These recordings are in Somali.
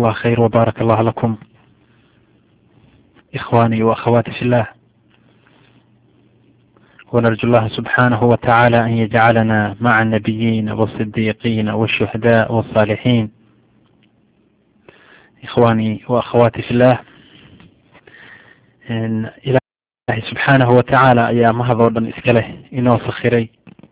الله خير وبارك الله لكم إخواني وأخواتي في الله، ونرجو الله سبحانه وتعالى أن يجعلنا مع النبيين والصديقين والشهداء والصالحين. إخواني وأخواتي في الله، إلهي سبحانه وتعالى ayaa mahadoo dhan iska leh inoo sakhiray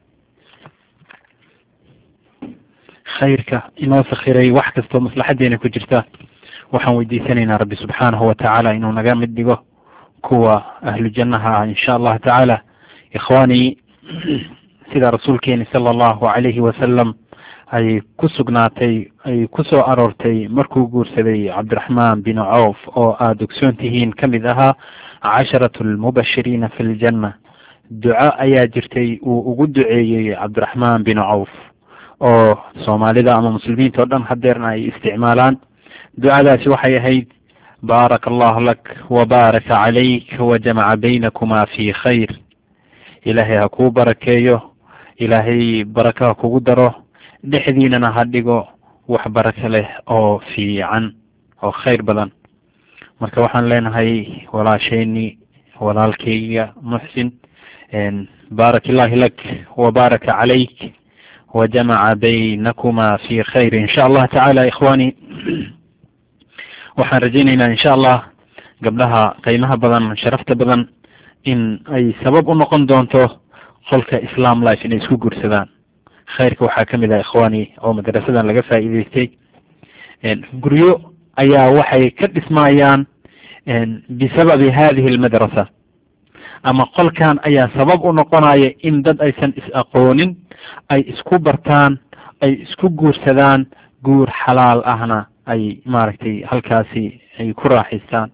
khayrka, inoo sakhiray wax kastoo maslaxadeena ku jirta. waxaan weydiisanaynaa rabbi subxaanahu watacaala inuu naga mid dhigo kuwa ahlu jannaha ah insha allahu tacaala. ikhwaani, sida rasuulkeeni sala allahu calayhi wasalam ay ku sugnaatay, ay ku soo aroortay markuu guursaday cabdiraxmaan bin cawf oo aada ogsoon tihiin ka mid ahaa casharatu lmubashiriina fi ljanna, duco ayaa jirtay uu ugu duceeyey cabdiraxmaan bin cawf oo soomaalida ama muslimiinta oo dhan hadeerna ay isticmaalaan. ducadaasi waxay ahayd: baaraka allahu lak wabaaraka calayk wajamaca baynakuma fi khayr. ilaahay ha kuu barakeeyo, ilaahay baraka ha kugu daro, dhexdiinana ha dhigo wax baraka leh oo fiican oo khayr badan. marka waxaan leenahay walaashayni, walaalkayga muxsin, baarak illaahi lak wabaaraka calayk wajamaca baynakuma fi khayr insha allah tacaala. ikhwaani, waxaan rajaynaynaa insha allah gabdhaha qiimaha badan, sharafta badan, in ay sabab u noqon doonto qolka islam life inay isku guursadaan. khayrka waxaa ka mid ah ikhwaani oo madrasadan laga faa'iidaystay, guryo ayaa waxay ka dhismayaan bisababi hadihi almadrasa, ama qolkan ayaa sabab u noqonaya in dad aysan is-aqoonin ay isku bartaan, ay isku guursadaan, guur xalaal ahna ay maaragtay halkaasi ay ku raaxaystaan.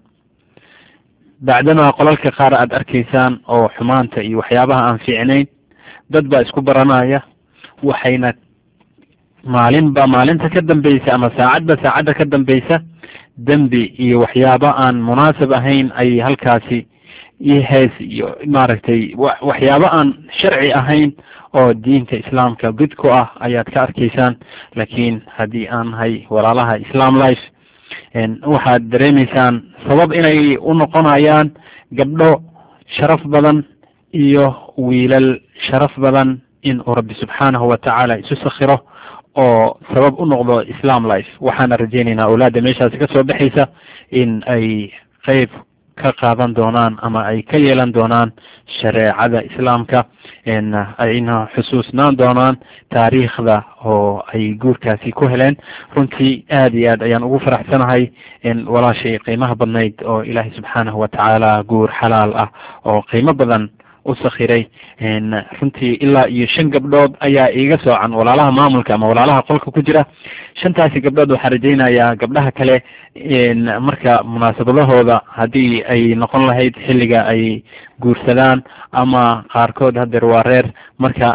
bacdana qolalka qaar aada arkaysaan oo xumaanta iyo waxyaabaha aan fiicnayn, dad baa isku baranaya, waxayna maalinba maalinta ka dambeysa ama saacadba saacadda ka dambeysa dembi iyo waxyaaba aan munaasab ahayn ay halkaasi iyo hees iyo maaragtay waxyaabo aan sharci ahayn oo diinta islaamka gud ku ah ayaad ka arkaysaan. laakiin haddii aan nahay walaalaha islam life, waxaad dareemaysaan sabab inay u noqonayaan gabdho sharaf badan iyo wiilal sharaf badan in uu rabbi subxaanahu watacaala isu sakhiro oo sabab u noqdo islam life. waxaana rajaynaynaa awlaadda meeshaasi ka soo baxaysa in ay qeyb ka qaadan doonaan ama ay ka yeelan doonaan shareecada islaamka, ayna xusuusnaan doonaan taariikhda oo ay guurkaasi ku heleen. runtii aada iyo aad ayaan ugu faraxsanahay walaashay qiimaha badnayd oo ilaahay subxaanahu watacaala guur xalaal ah oo qiimo badan u sakhiray. runtii ilaa iyo 5 gabdhood ayaa iiga soocan walaalaha maamulka ama walaalaha qolka ku jira. 5taasi gabdhood waxaa rajaynayaa gabdhaha kale marka munaasabadahooda haddii ay noqon lahayd xilliga ay guursadaan, ama qaarkood hadeer waa reer, marka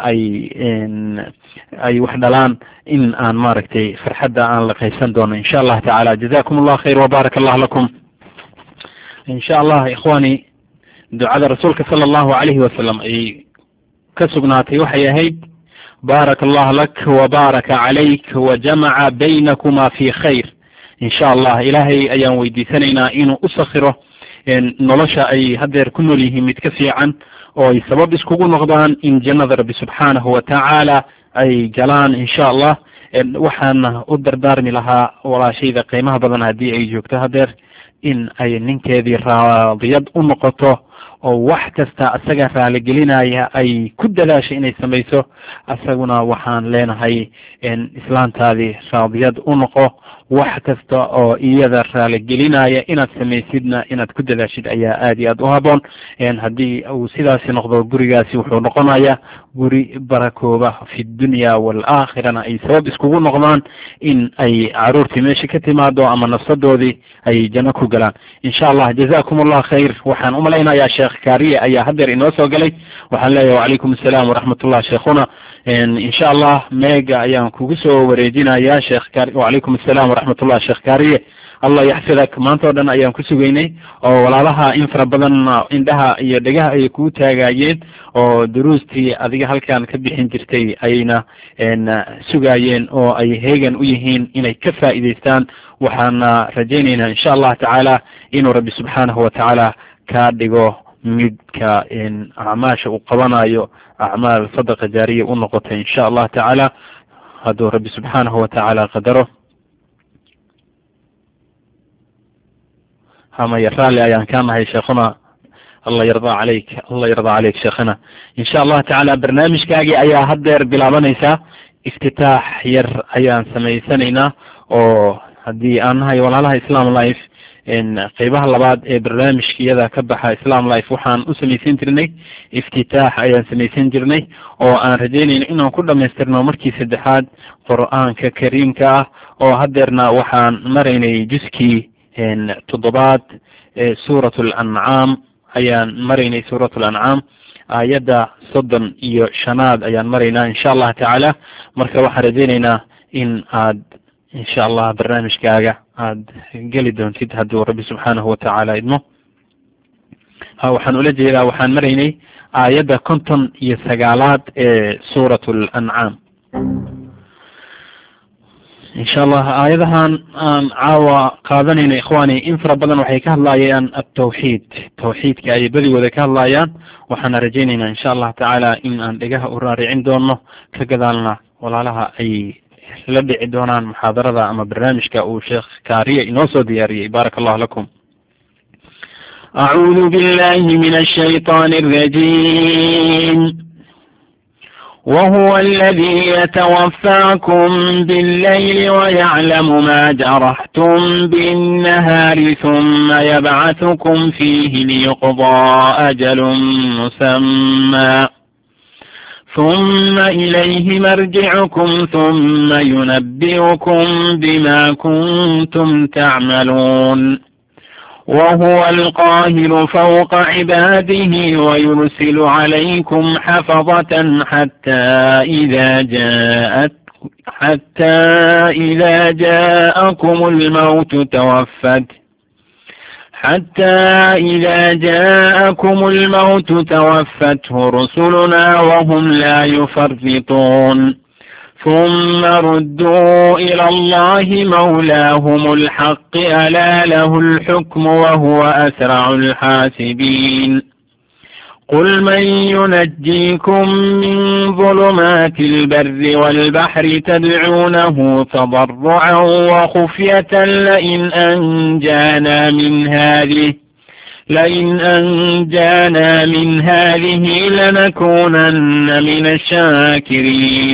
ay wax dhalaan, in aan maaragtay farxadda aan la qaybsan doono insha allah tacaala. jazakum allah khayr wabaarak allah lakum. insha allah ikhwani, ducada rasuulka sala allahu calayhi wasalam ay ka sugnaatay waxay ahayd: baaraka allahu lak wabaaraka calayk wajamaca baynakuma fi khayr. insha allah ilaahay ayaan weydiisanaynaa inuu u sakhiro nolosha ay hadeer ku nool yihiin mid ka fiican, oo ay sabab iskugu noqdaan in jannada rabbi subxaanahu watacaala ay galaan insha allah. waxaana u dardaarmi lahaa walaashayda qiimaha badan haddii ay joogto hadeer, in ay ninkeedii raadiyad u noqoto oo wax kasta asaga raaligelinaya ay ku dadaashay inay samayso. asaguna waxaan leenahay islaantaadii raadiyad u noqo, wax kasta oo iyada raaligelinaya inaad samaysidna inaad ku dadaashid ayaa aada iyo aad u haboon. haddii uu sidaasi noqdo, gurigaasi wuxuu noqonayaa guri barakooba fi dunya waalaakhirana ay sabab iskugu noqdaan in ay caruurtii meesha ka timaado ama nafsadoodii ay janno ku galaan insha allah. jazakum allah khayr. waxaan umalaynaya filayaa sheekh kaariye ayaa haddeer inoo soo galay. waxaan leeyahay wacalaykum assalaam waraxmatullah sheekhuna. insha allah meega ayaan kugu soo wareejinayaa sheekh kaariye. wacalaykum assalaam waraxmatullah sheekh kaariye, allah yaxfidak. maanta oo dhan ayaan ku sugaynay oo walaalaha in fara badan indhaha iyo dhegaha ay kuu taagayeen oo duruustii adiga halkan ka bixin jirtay ayna sugaayeen oo ay heegan u yihiin inay ka faa'iidaystaan. waxaana rajaynaynaa insha allah tacaala inuu rabbi subxaanahu watacaala kaa dhigo midka acmaasha uu qabanayo acmaal sadaqa jaariya u noqotay insha allah tacaala hadduu rabbi subxaanahu watacaala qadaro. hamaya raalli ayaan kaa nahay sheekhuna, allah yardaa caleyk, allah yardaa caleyk sheekhana. insha allah tacaala barnaamijkaagii ayaa haddeer bilaabanaysaa. iftitaax yar ayaan samaysanaynaa oo haddii aan nahay walaalaha islam life qeybaha labaad ee barnaamijkiyada ka baxa islam life waxaan u samaysan jirnay iftitaax ayaan samaysan jirnay oo aan rajaynayno inaan ku dhamaystirno markii saddexaad qur-aanka kariimka ah. oo haddeerna waxaan maraynay juskii toddobaad suurat lancaam ayaan maraynay. suurat lancaam aayadda 35 ayaan maraynaa insha allah tacaala. marka waxaan rajaynaynaa in aad insha allah barnaamijkaaga aad geli doontid hadduu rabbi subxaanahu watacaala idmo. waxaan ula jeedaa waxaan maraynay aayadda 59 ee suurat lancaam. insha allah aayadahan aan caawa qaadanayna ikhwaani in fara badan waxay ka hadlayaan atawxiid, tawxiidka ayay badigooda ka hadlayaan. waxaana rajaynaynaa insha allah tacaala in aan dhegaha u raaricin doono, ka gadaalna walaalaha ay la dhici doonaan muxaadarada ama barnaamijka uu sheekh kaariye inoo soo diyaariyey. baaraka allahu lakum. أعوذ بالله من الشيطان الرجيم. وهو الذي يتوفاكم بالليل ويعلم ما جرحتم بالنهار ثم يبعثكم فيه ليقضى أجل مسمى ثم إليه مرجعكم ثم ينبئكم بما كنتم تعملون. وهو القاهر فوق عباده ويرسل عليكم حفظة حتى إذا جاءكم الموت توفته رسلنا وهم لا يفرطون. ثم ردوا إلى الله مولاهم الحق ألا له الحكم وهو أسرع الحاسبين. قل من ينجيكم من ظلمات البر والبحر تدعونه تضرعا وخفية لئن أنجانا من هذه لنكونن من الشاكرين.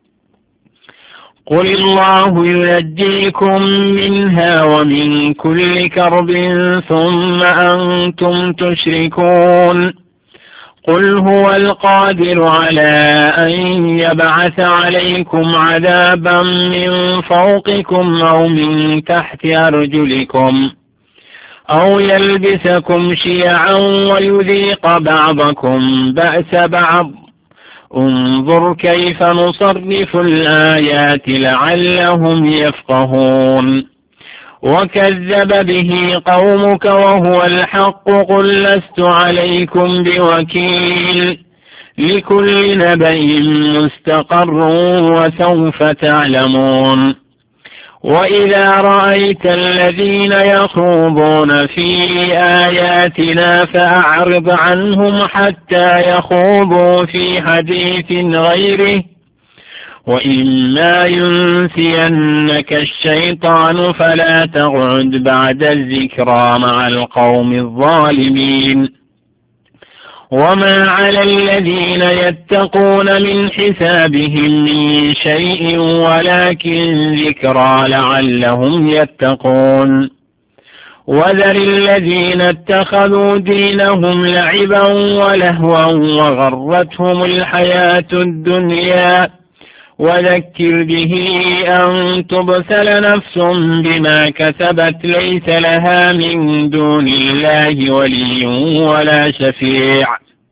قل الله ينجيكم منها ومن كل كرب ثم أنتم تشركون. قل هو القادر على أن يبعث عليكم عذابا من فوقكم أو من تحت أرجلكم أو يلبسكم شيعا ويذيق بعضكم بأس بعض. انظر كيف نصرف الآيات لعلهم يفقهون. وكذب به قومك وهو الحق قل لست عليكم بوكيل. لكل نبأ مستقر وسوف تعلمون. وإذا رأيت الذين يخوضون في آياتنا فأعرض عنهم حتى يخوضوا في حديث غيره وإما ينسينك الشيطان فلا تقعد بعد الذكرى مع القوم الظالمين. وما على الذين يتقون من حسابهم من شيء ولكن ذكرى لعلهم يتقون. وذر الذين اتخذوا دينهم لعبا ولهوا وغرتهم الحياة الدنيا وذكر به أن تبسل نفس بما كسبت ليس لها من دون الله ولي ولا شفيع،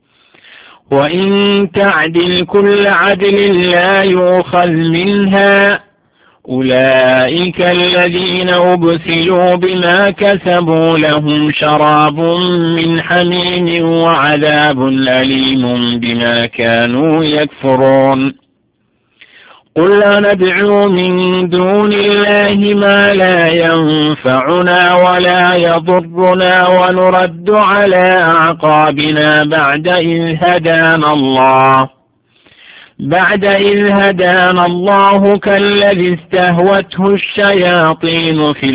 وإن تعدل كل عدل لا يؤخذ منها، أولئك الذين أبسلوا بما كسبوا لهم شراب من حميم وعذاب أليم بما كانوا يكفرون. قل ندعو من دون الله ما لا ينفعنا ولا يضرنا ونرد على أعقابنا بعد إذ هدانا الله كالذي استهوته الشياطين في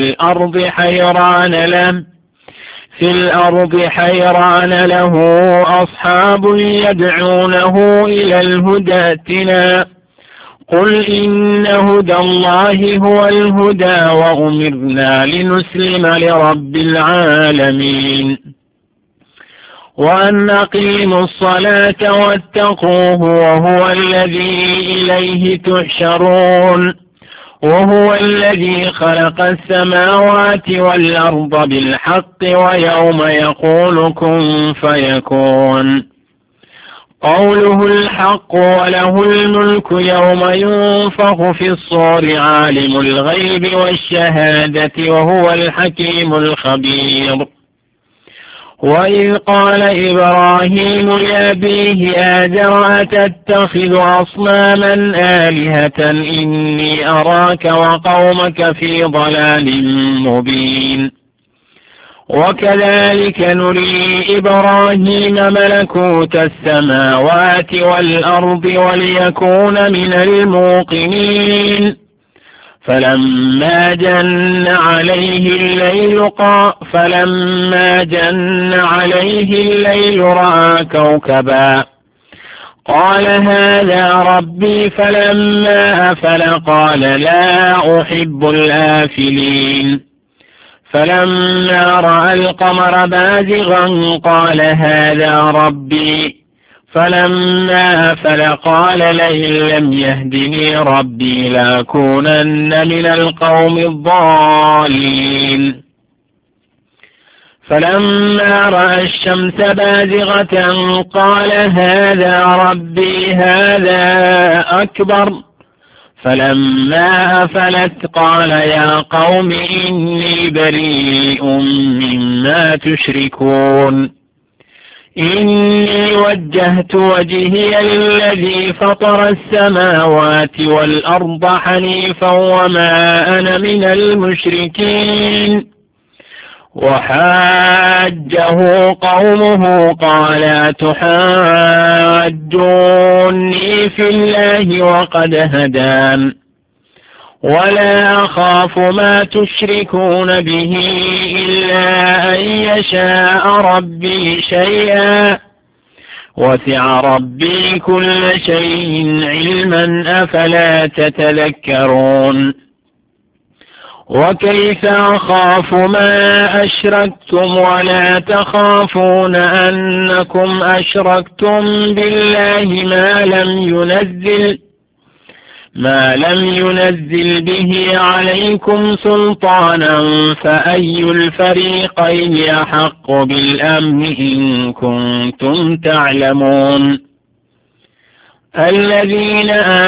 الأرض حيران له أصحاب يدعونه إلى الهدى ائتنا. قل إن هدى الله هو الهدى وأمرنا لنسلم لرب العالمين، وأن أقيموا الصلاة واتقوه وهو الذي إليه تحشرون، وهو الذي خلق السماوات والأرض بالحق ويوم يقول كن فيكون قوله الحق وله الملك يوم ينفخ في الصور عالم الغيب والشهادة وهو الحكيم الخبير. وإذ قال إبراهيم لأبيه آزر أتتخذ أصناما آلهة إني أراك وقومك في ضلال مبين. وكذلك نري إبراهيم ملكوت السماوات والأرض وليكون من الموقنين، فلما جن عليه الليل رأى كوكبا قال هذا ربي، فلما أفل قال لا أحب الآفلين. فلما رأى القمر بازغا قال هذا ربي، فلما أفل قال لئن لم يهدني ربي لأكونن من القوم الضالين. فلما رأى الشمس بازغة قال هذا ربي هذا أكبر، فلما أفلت قال يا قوم إني بريء مما تشركون. إني وجهت وجهي الذي فطر السماوات والأرض حنيفا وما أنا من المشركين. وحاجه قومه قال أتحاجوني في الله وقد هدان ولا أخاف ما تشركون به إلا أن يشاء ربي شيئا وسع ربي كل شيء علما أفلا تتذكرون. وكيف أخاف ما أشركتم ولا تخافون أنكم أشركتم بالله ما لم ينزل به عليكم سلطانا، فأي الفريقين أحق بالأمن إن كنتم تعلمون. الذين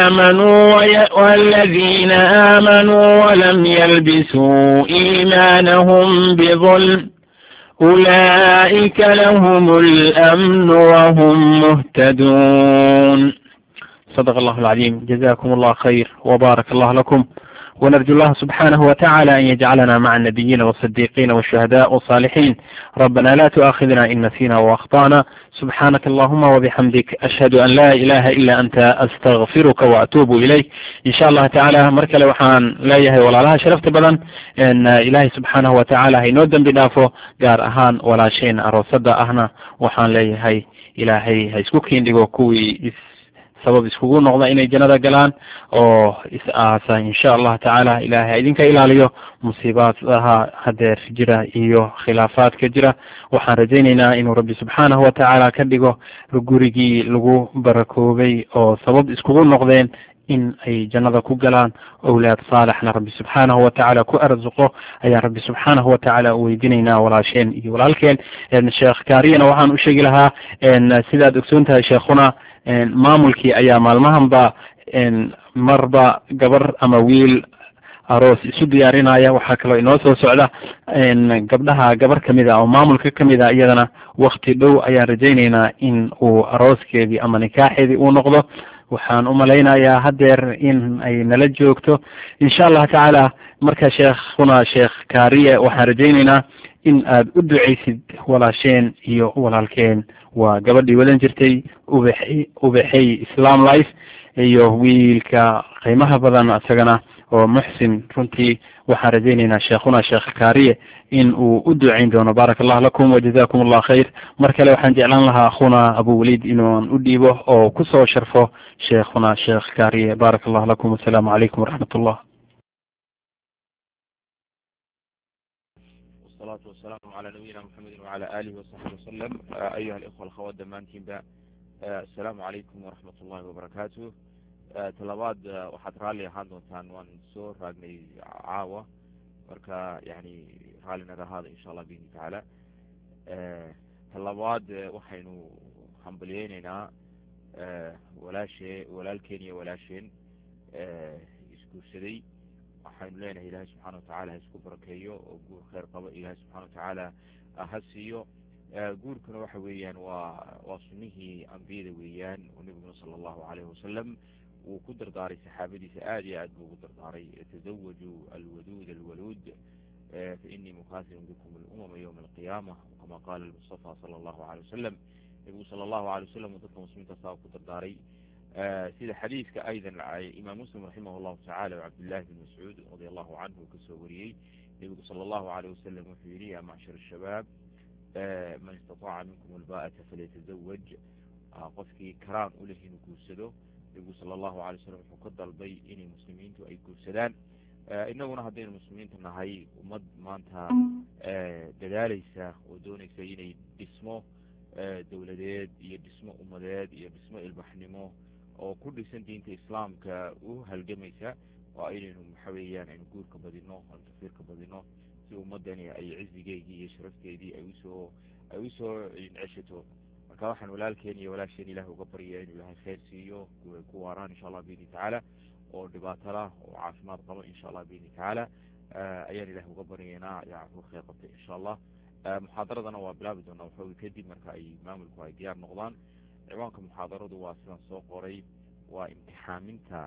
آمنوا ولم يلبسوا إيمانهم بظلم أولئك لهم الأمن وهم مهتدون. صدق الله العظيم. جزاكم الله خير وبارك الله لكم، ونرجو الله سبحانه وتعالى أن يجعلنا مع النبيين والصديقين والشهداء والصالحين. ربنا لا تؤاخذنا إن نسينا وأخطأنا. سبحانك اللهم وبحمدك أشهد أن لا إله إلا أنت أستغفرك وأتوب إليك. إن شاء الله تعالى markale waxaan leeyahay walaalaha sharafta badan in ilaahay subxaanahu watacaala haynoo dembi dhaafo, gaar ahaan walaasheen aroosada ahna waxaan leeyahay ilaahay ha isku kiindhigo kuwii sabab iskugu noqda inay jannada galaan oo is-aasa insha allah tacaala. ilaahay ha idinka ilaaliyo musiibaadaha hadeer jira iyo khilaafaadka jira. waxaan rajaynaynaa inuu rabbi subxaanahu watacaala ka dhigo gurigii lagu barakoobay oo sabab iskugu noqdeen in ay jannada ku galaan owlaad saalixna rabbi subxaanahu watacaala ku arzuqo ayaan rabbi subxaanahu watacaala u weydiinaynaa walaasheen iyo walaalkeen. sheekh kaariyana waxaan u sheegi lahaa sidaad ogsoon tahay sheekhuna maamulkii ayaa maalmahanba marba gabar ama wiil aroos isu diyaarinaya. waxaa kaloo inoo soo socda gabdhaha gabar kamid a oo maamulka kamid a, iyadana wakti dhow ayaan rajaynaynaa in uu arooskeedii ama nikaaxeedii uu noqdo. waxaan umalaynayaa hadeer in ay nala joogto insha allahu tacaala. marka sheekhuna sheekh kaariye waxaan rajaynaynaa in aad u ducaysid walaasheen iyo walaalkeen. waa gabadhii wadan jirtay ubaxay islam life iyo wiilka qiimaha badan isagana oo muxsin. runtii waxaan rajaynaynaa sheekhuna sheekh kaariye in uu u ducayn doono. baaraka allah lakum wajazakum allah khayr. mar kale waxaan jeclaan lahaa akhuna abu waliid inuan u dhiibo oo kusoo sharfo sheekhuna sheekh kaariye. baaraka allah lakum wasalaamu calaykum waraxmat ullah. والصلاة والسلام على نبينا محمد وعلى آله وصحبه وسلم. أيها الإخوة الأخوات دمانتين السلام عليكم ورحمة الله وبركاته. talabaad waxaad raalli ahaan doontaan waan soo raagnay caawa, marka yani raalli naga ahaada insha allah biidni tacaala. talabaad waxaynu hambaliyeyneynaa walaalkeen iyo walaasheen isguursaday. waxaynu leenahay ilaahay subxana watacaala ha isku barakeeyo oo guur kheyr qabo ilaahay subxana watacaala ha siiyo. guurkuna waxa weeyaan waa sunnihii ambiyada weeyaan oo nebiguna sala allahu calayhi wasalam wuu ku dardaaray saxaabadiisa aad iyo aad buu ugu dardaaray tazawajuu alwaduud alwaluud fainii mukaasirun bikum alumama yowma alqiyaama kama qaala almustafa sala allahu calay wasalam. nebigu sala allahu calay wasalam uu dadka muslimiinta saa ku dardaaray sida xadiidka aydan imaam muslim raximah llahu tacala cabdillahi bin mascuud radia allahu canhu uu kasoo wariyey. nebigu sala allahu calayh wasalam wuxuu yihi ya macshar ashabaab man istataaca minkum alba'ata falyatazawaj. qofkii karaan u leh inuu guursado, nebigu sala allahu alay wasalam wuxuu ka dalbay inay muslimiintu ay guursadaan. inaguna haddaynu muslimiinta nahay ummad maanta dadaaleysa oo doonaysa inay dhismo dowladeed iyo dhismo ummadeed iyo dhismo ilbaxnimo oo ku dhisan diinta islaamka u halgamaysa, waa inaynu waxa weeyaan aynu guurka badino aynu tafsiirka badino si ummadani ay cizigeedii iyo sharafteedii ay usoo ceshato. marka waxaan walaalkeen iyo walaasheen ilaah uga barya inuu ilaahay khayr siiyo ku waaraan insha allah biidni tacaala oo dhibaato lah oo caafimaad qabo insha allah biidni tacaala ayaan ilaah uga baryaynaa yaa khayr qabtay insha allah. muxaadaradana waa bilaabi doonaa waxooga kadib marka ay maamulku ay diyaar noqdaan. ciwaanka muxaadaradu waa sidaan soo qoray, waa imtixaaminta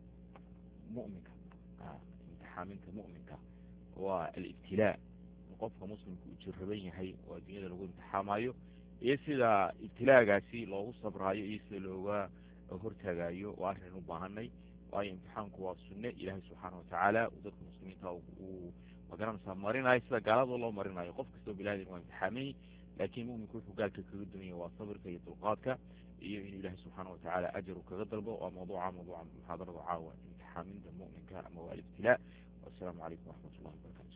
mu'minka. imtixaaminta mu'minka waa alibtilaa, qofka muslimka uu jirraban yahay oo adduunyada lagu imtixaamayo iyo sida ibtilaagaasi loogu sabraayo iyo sida looga hortaagayo waa arrin u baahanay. waayo imtixaanku waa sunne ilaahay subxaana watacaala uu dadka muslimiinta uu magaranaysaa marinayo sida gaalada loo marinayo. qof kastoo bilaadin waa imtixaamay, laakiin mu'minku wuxuu gaalka kaga duwanya waa sabirka iyo dulqaadka iyo inuu ilaahay subxaana watacaala ajar uu kaga dalbo. waa mawduuca muxaadarada caawa imtixaaminta mu'minka ama waa alibtilaa. wassalaamu calaykum waraxmat ullahi wabarakatu.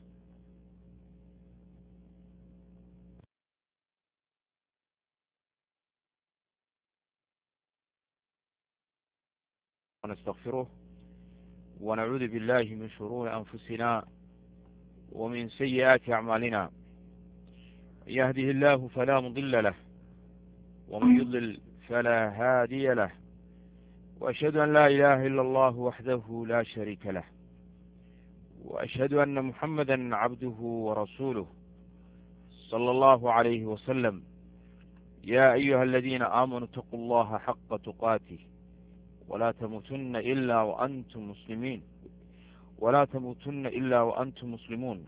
ونستغفره ونعوذ بالله من شرور أنفسنا ومن سيئات أعمالنا. يهده الله فلا مضل له ومن يضلل فلا هادي له، وأشهد أن لا إله إلا الله وحده لا شريك له، وأشهد أن محمدا عبده ورسوله صلى الله عليه وسلم. يا أيها الذين آمنوا اتقوا الله حق تقاته ولا تموتن إلا وأنتم مسلمين ولا تموتن إلا وأنتم مسلمون.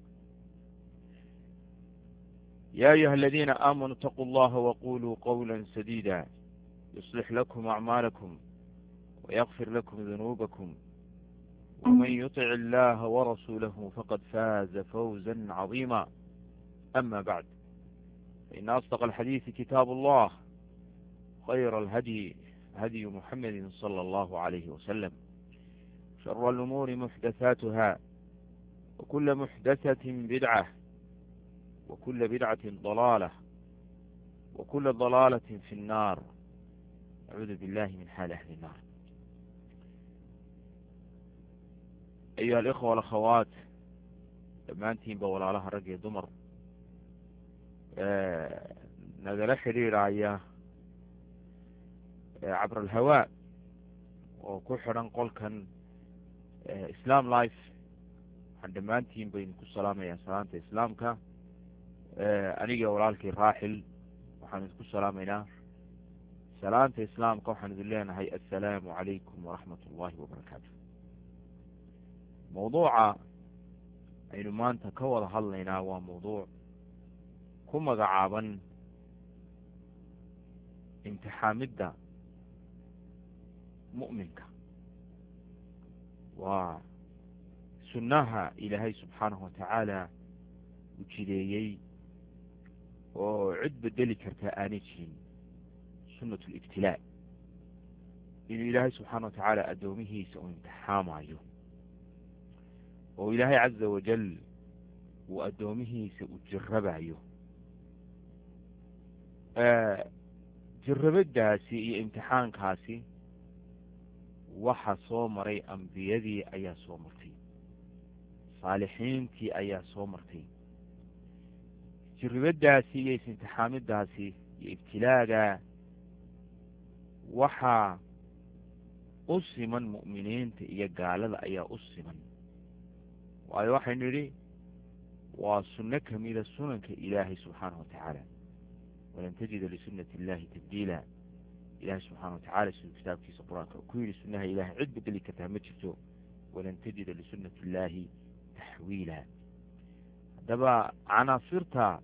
يا أيها الذين آمنوا اتقوا الله وقولوا قولا سديدا يصلح لكم أعمالكم ويغفر لكم ذنوبكم، ومن يطع الله ورسوله فقد فاز فوزا عظيما. أما بعد، فإن أصدق الحديث كتاب الله، خير الهدي هدي محمد صلى الله عليه وسلم، شر الأمور محدثاتها، وكل محدثة بدعة، وكل بدعة ضلالة، وكل ضلالة في النار. أعوذ بالله من حال أهل النار. أيها الإخوة والأخوات dhammaantiin ba walaalaha rag iyo dumar nagala xidhiidhaya cabr alhawaa oo ku xidhan qolkan islam life waxaan dhammaantiin baynu ku salaamayaa salaanta islaamka aniga walaalkii raaxil waxaan idinku salaamaynaa salaanta islaamka waxaan idin leenahay assalaamu calaykum waraxmat ullahi wabarakaatu mawduuca aynu maanta ka wada hadlaynaa waa mawduuc ku magacaaban imtixaamidda mu'minka waa sunnaha ilaahay subxaanahu watacaala u jideeyey oo cid bedeli karta aanay jirin sunnatu libtilaa inuu ilaahay subxaana watacaala addoomihiisa uu imtixaamayo oo ilaahay caza wajal uu addoomihiisa u jirabayo jirabadaasi iyo imtixaankaasi waxa soo maray ambiyadii ayaa soo martay saalixiintii ayaa soo martay jirabadaasi iyo is-imtixaamidaasi iyo ibtilaaga waxaa u siman mu'miniinta iyo gaalada ayaa u siman waayo waxaynu nidhi waa sunno kamida sunanka ilaahay subxaanahu watacaala walan tajida lisunati illahi tabdiila ilahay subxaana watacala siduu kitaabkiisa qur-aanka ku yidhi sunnaha ilahay cid bedeli kartaa ma jirto walan tajida lisunati illahi taxwiila haddaba canaasirta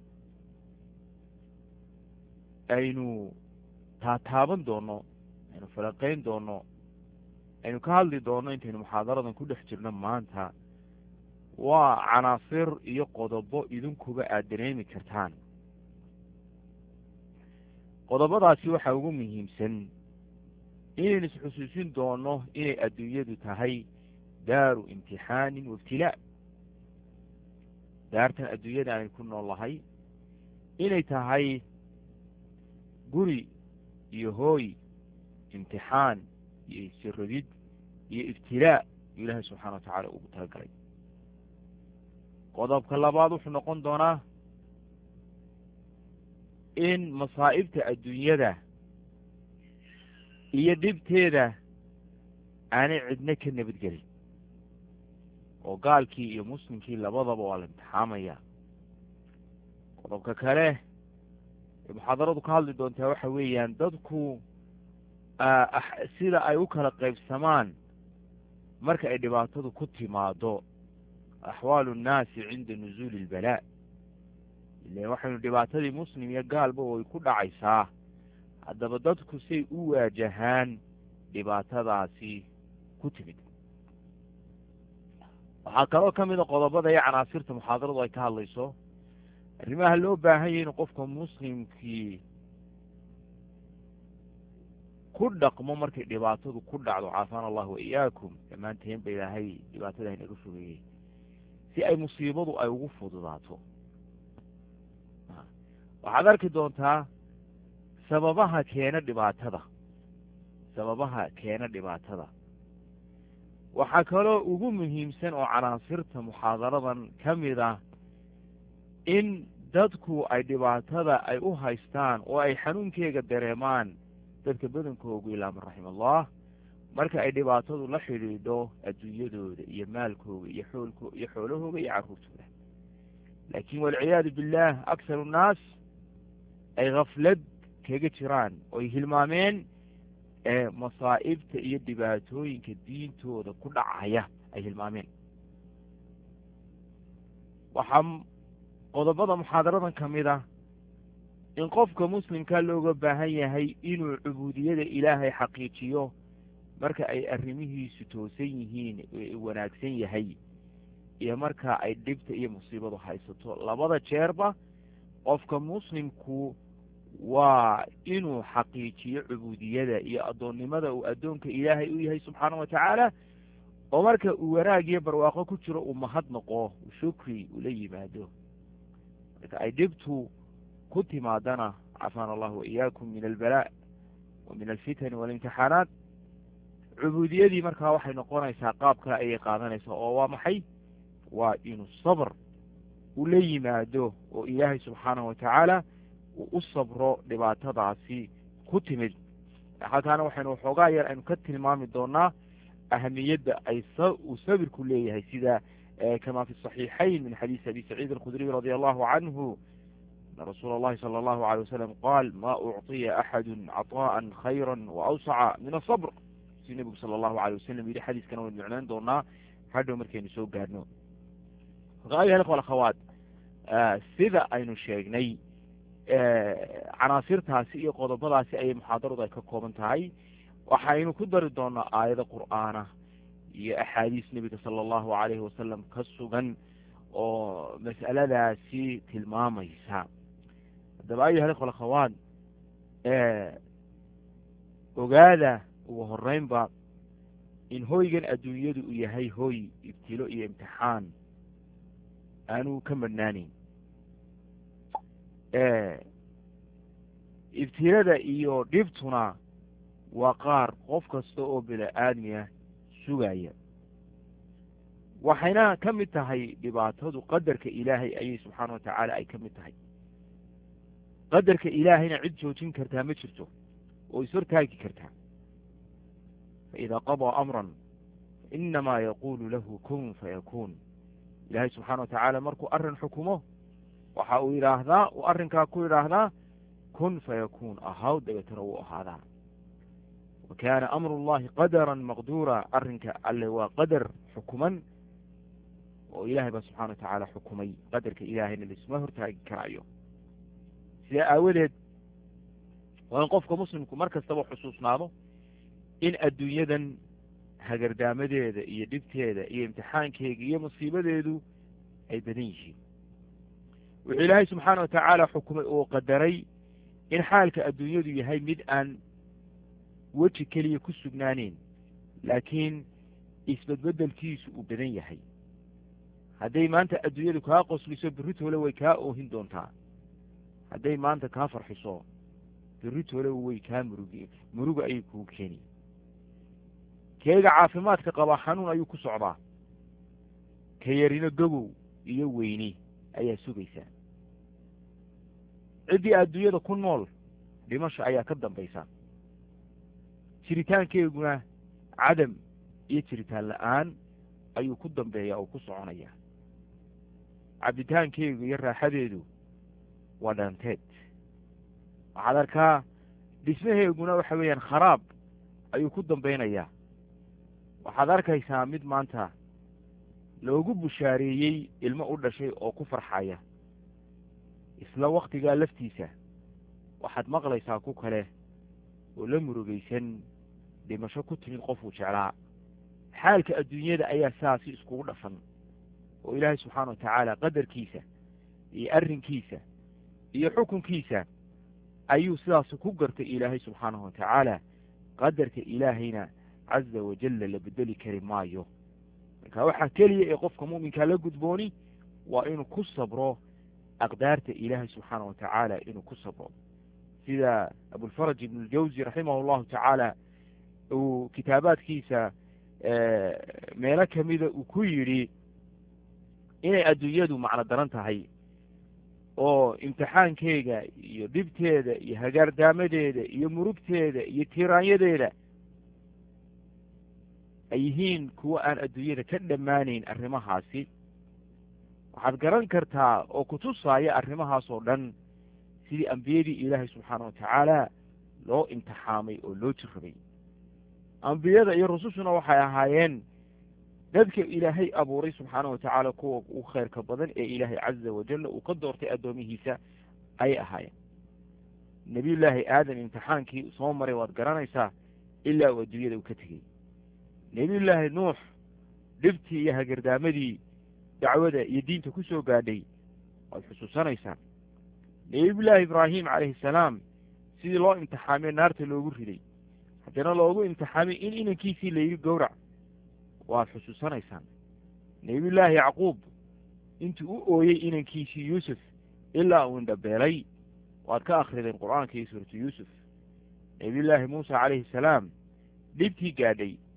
aynu taataaban doono aynu falaqayn doono aynu ka hadli doono intaynu muxaadaradan ku dhex jirno maanta waa canaasir iyo qodobo idinkuba aada dareemi kartaan qodobadaasi waxaa ugu muhiimsan inaynu isxusuusin doono inay adduunyadu tahay daaru imtixaanin waibtilaa daartan adduunyada aynu ku nool lahay inay tahay guri iyo hooy imtixaan iyo isjaradid iyo ibtilaa ilaahay subxaana watacaala ugu talagalay qodobka labaad wuxuu noqon doonaa in masaa'ibta adduunyada iyo dhibteeda aanay cidna ka nabadgelin oo gaalkii iyo muslimkii labadaba waa la imtixaamaya qodobka kale ee muxaadaradu ka hadli doontaa waxa weeyaan dadku sida ay u kala qaybsamaan marka ay dhibaatadu ku timaado axwaalu nnaasi cinda nuzuuli ilbalaa ile waxaynu dhibaatadii muslim iyo gaalba way ku dhacaysaa haddaba dadku say u waajahaan dhibaatadaasi ku timid waxaa kaloo ka mida qodobada iyo canaasirta muxaadaradu ay ka hadlayso arrimaha loo baahan yahy inu qofka muslimkii ku dhaqmo markay dhibaatadu ku dhacdo caafana allahu waiyaakum dhammaanteen ba ilaahay dhibaatada haynaga fogeeyey si ay musiibadu ay ugu fududaato waxaad arki doontaa sababaha keena dhibaatada waxaa kaloo ugu muhiimsan oo canaasirta muxaadaradan ka mid ah in dadku ay dhibaatada ay u haystaan oo ay xanuunkeega dareemaan dadka badankoogu ilaa man raxima allah marka ay dhibaatadu la xidhiidho adduunyadooda iyo maalkooga iyo xoolahooga iyo carruurtooda laakiin walciyaadu billah akharu nnaas ay khaflad kaga jiraan oo ay hilmaameen masaa'ibta iyo dhibaatooyinka diintooda ku dhacaya ay hilmaameen waxaa qodobada muxaadaradan ka mid ah in qofka muslimkaa looga baahan yahay inuu cubuudiyada ilaahay xaqiijiyo marka ay arrimihiisu toosan yihiin wanaagsan yahay iyo marka ay dhibta iyo musiibadu haysato labada jeerba qofka muslimku waa inuu xaqiijiyo cubuudiyada iyo addoonnimada uu addoonka ilaahay u yahay subxaana watacaala oo marka uu wanaag iyo barwaaqo ku jiro uu mahadnaqo shukri ula yimaado marka ay dhibtu ku timaadana cafana allahu waiyaakum min albalaa wa min alfitani walimtixaanaat cubuudiyadii markaa waxay noqonaysaa qaab kale ayay qaadanaysaa oo waa maxay waa inuu sabr u la yimaado oo ilaahay subxaanahu watacaala uu u sabro dhibaatadaasi ku timid halkaana waxaynu waxoogaa yar aynu ka tilmaami doonaa ahamiyadda uu sabirku leeyahay sida kama fi صaxiixayn min xadiisi abi saciid alkhudriy radi allahu canhu ana rasuula اllahi salى allahu alيه wasalam qaal ma ucطiya axadu caطaءa khayra waawsaca min aلصbr si nebigu salى allahu alيه wasalam yidhi xadiiskana waynu micnayn doonaa hadhow markaynu soo gaarno ayuha ikhwa akhawaat sida aynu sheegnay canaasirtaasi iyo qodobadaasi ayay muxaadaradu ay ka kooban tahay waxaynu ku dari doonaa aayado qur'aana iyo axaadiis nebiga sala allahu alayhi wasalam ka sugan oo mas'aladaasi tilmaamaysa haddaba ayuha ikhwa akhawaat ogaada ugu horeynba in hoygan adduunyadu uu yahay hoy ibtilo iyo imtixaan aanu ka madhnaaneyn ibtilada iyo dhibtuna waa qaar qof kasta oo bini-aadmi ah sugaya waxayna ka mid tahay dhibaatadu qadarka ilaahay ayay subxaana watacaala ay ka mid tahay qadarka ilaahayna cid joojin kartaa ma jirto oo ishortaagi kartaa faidaa qadaa amran inamaa yaqulu lahu kun fayakuun ilaahay subxaana watacaala markuu arrin xukumo waxa uu yidhaahdaa uu arrinkaa ku yidhaahdaa kun fayakuun ahaw dabeetana wuu ahaadaa wa kaana amru llahi qadaran maqduura arrinka alle waa qadar xukuman oo ilaahay baa subxana watacaala xukumay qadarka ilaahayna laisma hortaagi karaayo sidaa aawadeed waa in qofka muslimku mar kastaba xusuusnaado in adduunyadan hagardaamadeeda iyo dhibteeda iyo imtixaankeega iyo musiibadeedu ay badan yihiin wuxuu ilaahay subxaana watacaala xukumay oo qadaray in xaalka adduunyadu yahay mid aan weji keliya ku sugnaaneyn laakiin isbedbedelkiisu uu badan yahay hadday maanta adduunyadu kaa qosliso beritoole way kaa oohin doontaa hadday maanta kaa farxiso beritoole way kaa muruga ayay kugu keeni keega caafimaadka qabaa xanuun ayuu ku socdaa ka yarino gobow iyo weyni ayaa sugaysaa ciddii adduunyada ku nool dhimasho ayaa ka dambaysa jiritaankeeguna cadam iyo jiritaan la-aan ayuu ku dambeeyaa oo ku soconaya cabitaankeegu iyo raaxadeedu waa dhaanteed waxaad arkaa dhismaheeguna waxa weeyaan kharaab ayuu ku dambeynayaa waxaad arkaysaa mid maanta loogu bushaareeyey ilmo u dhashay oo ku farxaya isla waktigaa laftiisa waxaad maqlaysaa ku kale oo la murugaysan dhimasho ku timid qofuu jeclaa xaalka adduunyada ayaa sidaasi iskugu dhafan oo ilaahay subxaana watacaala qadarkiisa iyo arrinkiisa iyo xukunkiisa ayuu sidaas ku gartay ilaahay subxaanahu watacaala qadarka ilaahayna caza wajalla la bedeli kari maayo marka waxaa keliya ee qofka mu'minkaa la gudbooni waa inuu ku sabro aqdaarta ilaahay subxaana watacaala inuu ku sabro sida abulfaraj ibn اljawzi raximah اllahu tacaala uu kitaabaadkiisa meelo kamida uu ku yidhi inay adduunyadu macno daran tahay oo imtixaankeega iyo dhibteeda iyo hagaardaamadeeda iyo murugteeda iyo tiiraanyadeeda ay yihiin kuwo aan adduunyada ka dhammaanayn arrimahaasi waxaad garan kartaa oo kutusaaya arrimahaas oo dhan sidii ambiyadii ilaahay subxaana watacaala loo imtixaamay oo loo jirrabay ambiyada iyo rusushuna waxay ahaayeen dadka ilaahay abuuray subxaana watacaala kuwa ugu khayrka badan ee ilaahay caza wajalla uu ka doortay addoomihiisa ayay ahaayeen nebiyullaahi aadam imtixaankii soo maray waad garanaysaa ilaa uu adduunyada uu ka tegey nebiyullaahi nuux dhibtii iyo hagardaamadii dacwada iyo diinta ku soo gaadhay waad xusuusanaysaan nebiyullaahi ibraahim calayhi salaam sidii loo imtixaamay naarta loogu riday haddana loogu imtixaamay in inankiisii la yidhi gowrac waad xusuusanaysaan nebiyullaahi yacquub intuu u ooyey inankiisii yuusuf ilaa uu indhabeelay waad ka akrideen qur'aanka iyo suuratu yuusuf nebiyullaahi muusa calayhi salaam dhibtii gaadhay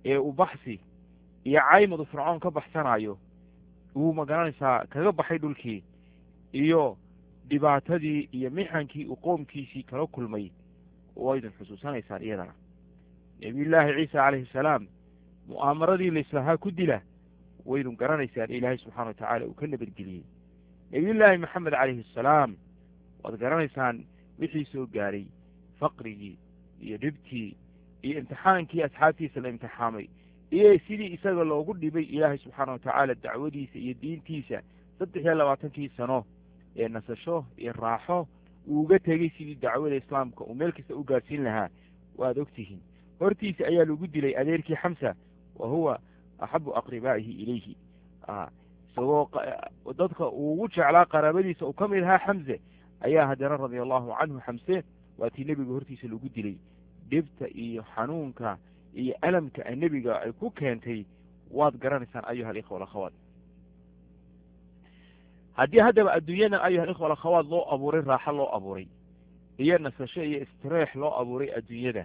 ee uu baxsi iyo caymadu fircoon ka baxsanayo uu magaranaysaa kaga baxay dhulkii iyo dhibaatadii iyo mixankii uu qoomkiisii kala kulmay waydin xusuusanaysaan iyadana nebiyullaahi ciisa calayhi salaam mu'aamaradii laislahaa ku dila waydun garanaysaan ilaahay subxana watacaala uu ka nabadgeliyey nebiyullaahi maxamed calayhi asalaam waad garanaysaan wixii soo gaaray faqrigii iyo dhibtii iyo imtixaankii asxaabtiisa la imtixaamay iyo sidii isaga loogu dhibay ilaahay subxaana watacaala dacwadiisa iyo diintiisa 23 sano ee nasasho iyo raaxo uu uga tegey sidii dacwada islaamka uu meel kasta u gaarsiin lahaa waad ogtihiin hortiisa ayaa lagu dilay adeerkii xamsa wa huwa axabu aqribaa'ihi ilayhi isagoo dadka uu ugu jeclaa qaraabadiisa uu ka mid ahaa xamse ayaa haddana radia allahu canhu xamse waatii nebiga hortiisa lagu dilay dhibta iyo xanuunka iyo alamka ay nebiga ay ku keentay waad garanaysaan ayuha alikhwa alakhawaat haddii haddaba adduunyadan ayuha alikhwa alakhawaat loo abuuray raaxo loo abuuray iyo nasasho iyo istireex loo abuuray adduunyada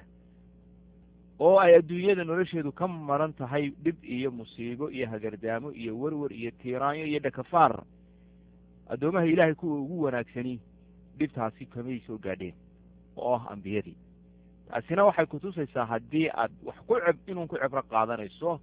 oo ay adduunyada nolosheedu ka maran tahay dhib iyo musiibo iyo hagardaamo iyo werwer iyo tiiraanyo iyo dhakafaar addoomaha ilaahay kuwa ugu wanaagsani dhibtaasi kamay soo gaadheen oo ah ambiyadii taasina waxay kutusaysaa haddii aad wax inuu ku cibro qaadanayso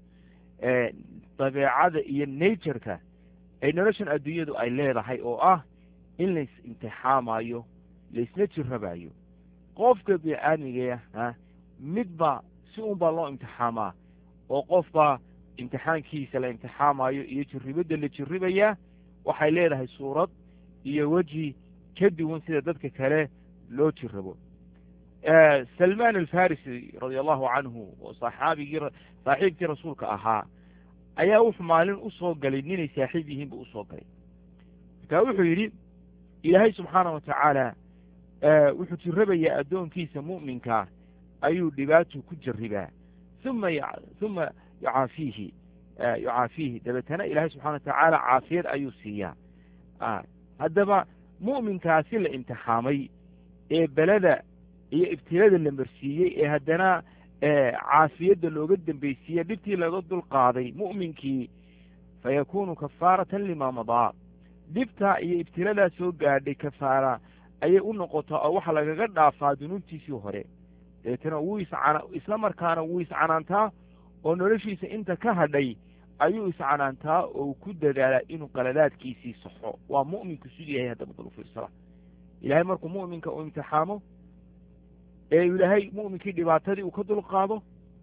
dabeecada iyo natureka ay noloshan adduunyadu ay leedahay oo ah in lais imtixaamayo laisna jirrabayo qofka bini-aadmiga midba si un baa loo imtixaamaa oo qofba imtixaankiisa la imtixaamayo iyo jirribadda la jirribayaa waxay leedahay suurad iyo weji ka duwan sida dadka kale loo jirrabo salmaan alfarisi radia allahu canhu oo saaxiibkii rasuulka ahaa ayaa wuxuu maalin usoo galay ninay saaxiib yihiin buu usoo galay markaa wuxuu yidhi ilaahay subxaana watacaala wuxuu jirrabayaa addoonkiisa mu'minkaa ayuu dhibaato ku jarribaa uma yucaafiihi dabeetana ilaahay subxana watacaala caafiyad ayuu siiyaa haddaba mu'minkaasi la imtixaamay ee belada iyo ibtilada la marsiiyey ee haddana caafiyadda looga dambaysiiye dhibtii laga dul qaaday mu'minkii fayakunu kafaaratan lima madaa dhibtaa iyo ibtiladaa soo gaadhay kafaara ayay u noqotaa oo waxa lagaga dhaafaa dunuubtiisii hore dabeetana wuu isla markaana wuu iscanaantaa oo noloshiisa inta ka hadhay ayuu iscanaantaa oo ku dadaalaa inuu qaladaadkiisii saxo waa mu'minku siduu yahay haddaba dalufiirsada ilaahay markuu mu'minka uu imtixaamo ee ilaahay mu'minkii dhibaatadii uu ka dul qaado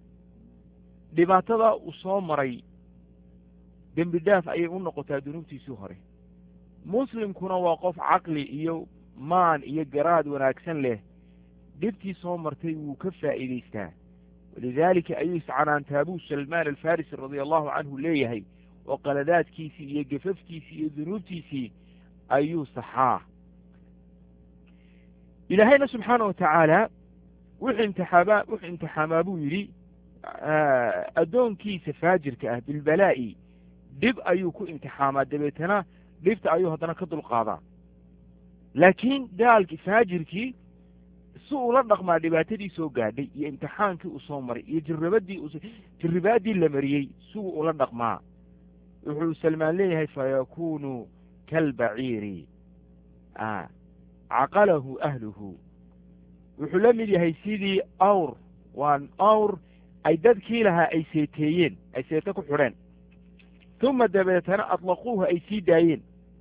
dhibaatadaa uu soo maray dembi dhaaf ayay u noqotaa dunuubtiisii hore muslimkuna waa qof caqli iyo maan iyo garaad wanaagsan leh dhibtii soo martay wuu ka faa'iidaystaa walidaalika ayuu iscanaantaa buu salmaan alfarisi radia allahu canhu leeyahay oo qaladaadkiisii iyo gafafkiisii iyo dunuubtiisii ayuu saxaa ilaahayna subxaana watacaala wuxuu imtixaamaa buu yidhi addoonkiisa faajirka ah bilbalaa'i dhib ayuu ku imtixaamaa dabeetana dhibta ayuu haddana ka dulqaadaa laakiin gaalkii faajirkii si uula dhaqmaa dhibaatadii soo gaadhay iyo imtixaankii uu soo maray iyo jirribaaddii la mariyey siuu ula dhaqmaa wuxuu salmaan leeyahay fayakunu kalbaciiri caqalahu ahluhu wuxuu la mid yahay sidii awr waan awr ay dadkii lahaa ay seeteeyeen ay seete ku xidheen uma dabeetana adlaquuhu ay sii daayeen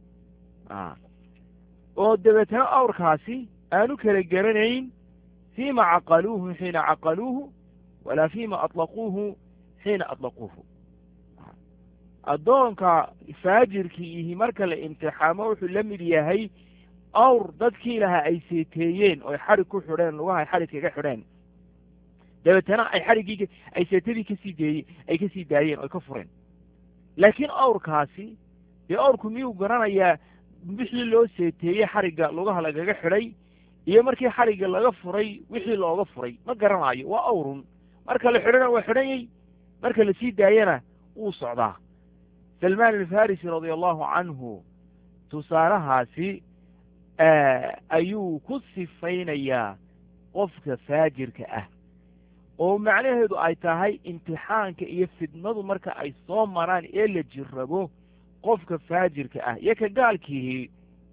oo dabeetana awrkaasi aanu kala garanayn fiima caqaluuhu xiina caqaluuhu walaa fiima atlaquuhu xiina atlaquuhu addoonka faajirkii ihi marka la imtixaamo wuxuu la mid yahay awr dadkii lahaa ay seeteeyeen oo ay xadhig ku xidheen lugaha ay xadhig kaga xidheen dabeetana ay xadhiggii ay seetadii kasii daayeen oo ay ka fureen laakiin awrkaasi dee awrku miyuu garanayaa wixii loo seeteeyey xadhigga lugaha lagaga xidhay iyo markii xadhigga laga furay wixii looga furay ma garanaayo waa awrun marka la xidhana waa xidhanyay marka lasii daayana wuu socdaa salmaan alfarisi radia allahu canhu tusaalahaasi ayuu ku sifaynayaa qofka faajirka ah oo macnaheedu ay tahay imtixaanka iyo fidnadu marka ay soo maraan ee la jirrabo qofka faajirka ah iyo ka gaalkiihii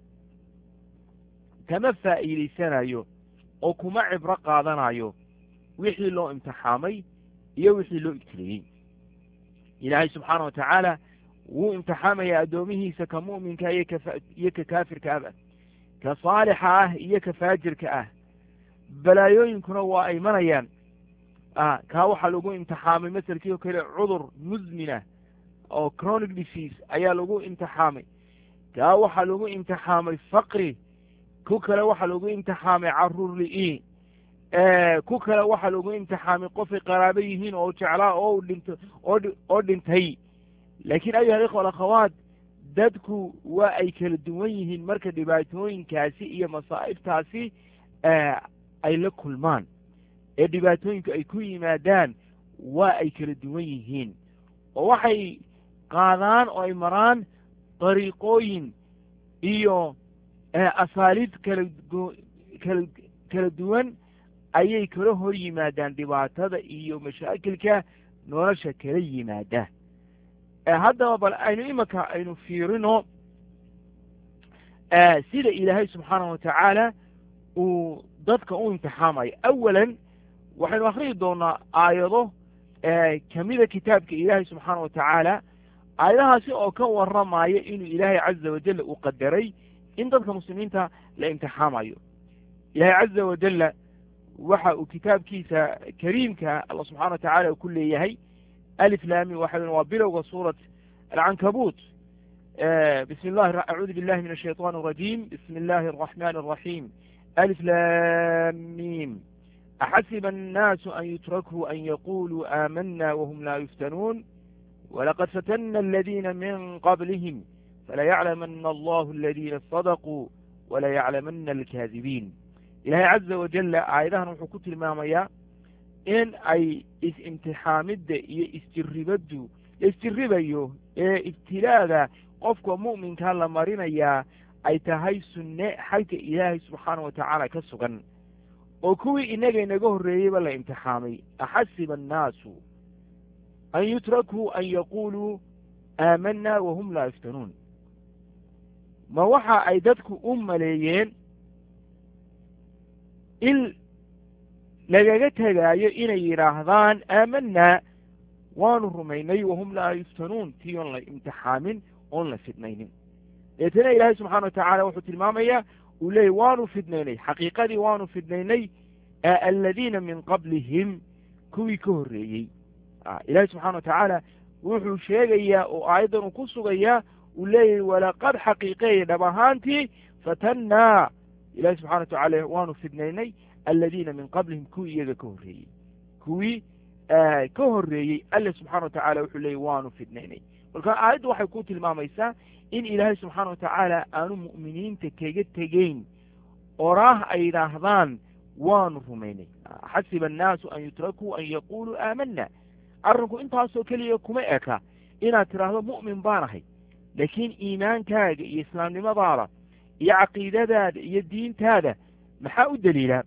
kama faa'iidaysanayo oo kuma cibro qaadanayo wixii loo imtixaamay iyo wixii loo ibtileeyey ilaahay subxaana watacaala wuu imtixaamayaa addoomihiisa ka mu'minka iyo ka kaafirka aba ka saalixa ah iyo ka faajirka ah balaayooyinkuna waa ay imanayaan kaa waxaa lagu imtixaamay maselkii oo kale cudur musmina oo chronic disease ayaa lagu imtixaamay kaa waxaa lagu imtixaamay faqri ku kale waxaa lagu imtixaamay caruur li'i ku kale waxaa lagu imtixaamay qofay qaraabo yihiin oo jeclaa oo dhinto oo dhintay laakiin ayuha alikhwa alakhawaat dadku waa ay kala duwan yihiin marka dhibaatooyinkaasi iyo masaa'ibtaasi ay la kulmaan ee dhibaatooyinku ay ku yimaadaan waa ay kala duwan yihiin oo waxay qaadaan oo ay maraan dariiqooyin iyo asaaliib kala duwan ayay kala hor yimaadaan dhibaatada iyo mashaakilka nolosha kala yimaada haddaba bal aynu imanka aynu fiirino sida ilaahay subxaanahu watacaala uu dadka u imtixaamayo awalan waxaynu akhriyi doonaa aayado kamida kitaabka ilaahay subxaana watacaala aayadahaasi oo ka warramaya inuu ilaahay caza wajalla uu qadaray in dadka muslimiinta la imtixaamayo ilaahay caza wajalla waxa uu kitaabkiisa kariimka allah subxana watacaala uu ku leeyahay alif laami waxa waa bilowga suurat alcankabuut bismi llahi acuudu billahi min ashayطan الrajim bismi illahi الرaxmani الraxim alif lam mim أxasiba الناس أn yutrakuu an yaquluu aamana whm la yuftanuun walaqad fatana اladina min qablihim falayaclamana allahu اladina صadquu walayaclamana اlkaadibiin ilahay caza wajala aayadahan wuxuu ku tilmaamayaa in ay is-imtixaamidda iyo isjirribaddu la isjirribayo ee ibtilaada qofka mu'minkaa la marinayaa ay tahay sunne xagga ilaahay subxaana watacaala ka sugan oo kuwii inaga inaga horreeyeyba la imtixaamay axasiba annaasu an yutrakuu an yaquuluu aamana wahum laa yuftanuun ma waxa ay dadku u maleeyeen in lagaga tegaayo inay yidhaahdaan aamanaa waanu rumaynay wahum laa yuftanuun tii oon la imtixaamin oon la fidnaynin deetana ilaahay subxana watacaala wuxuu tilmaamayaa uu leeyay waanu fidnaynay xaqiiqadii waanu fidnaynay aladiina min qablihim kuwii ka horreeyey ilaahay subxana watacaala wuxuu sheegayaa oo aayaddan uu ku sugayaa uu leeyahy walaqad xaqiiqeeyay dhab ahaantii fatannaa ilahi subxana watacala waanu fidnaynay aladiina min qablihim kuwii iyaga ka horreeyey kuwii ka horreeyey alla subxana watacaala wuxuu leeyay waanu fidnaynay marka aayaddu waxay ku tilmaamaysaa in ilaahay subxaana watacaala aanu mu'miniinta kaga tegeyn oraah ay yidhaahdaan waanu rumaynay xasiba annaasu an yutrakuu an yaquuluu aamana arrinku intaasoo keliya kuma eka inaad tidhaahdo mu'min baan ahay laakiin iimaankaaga iyo islaamnimadaada iyo caqiidadaada iyo diintaada maxaa u daliila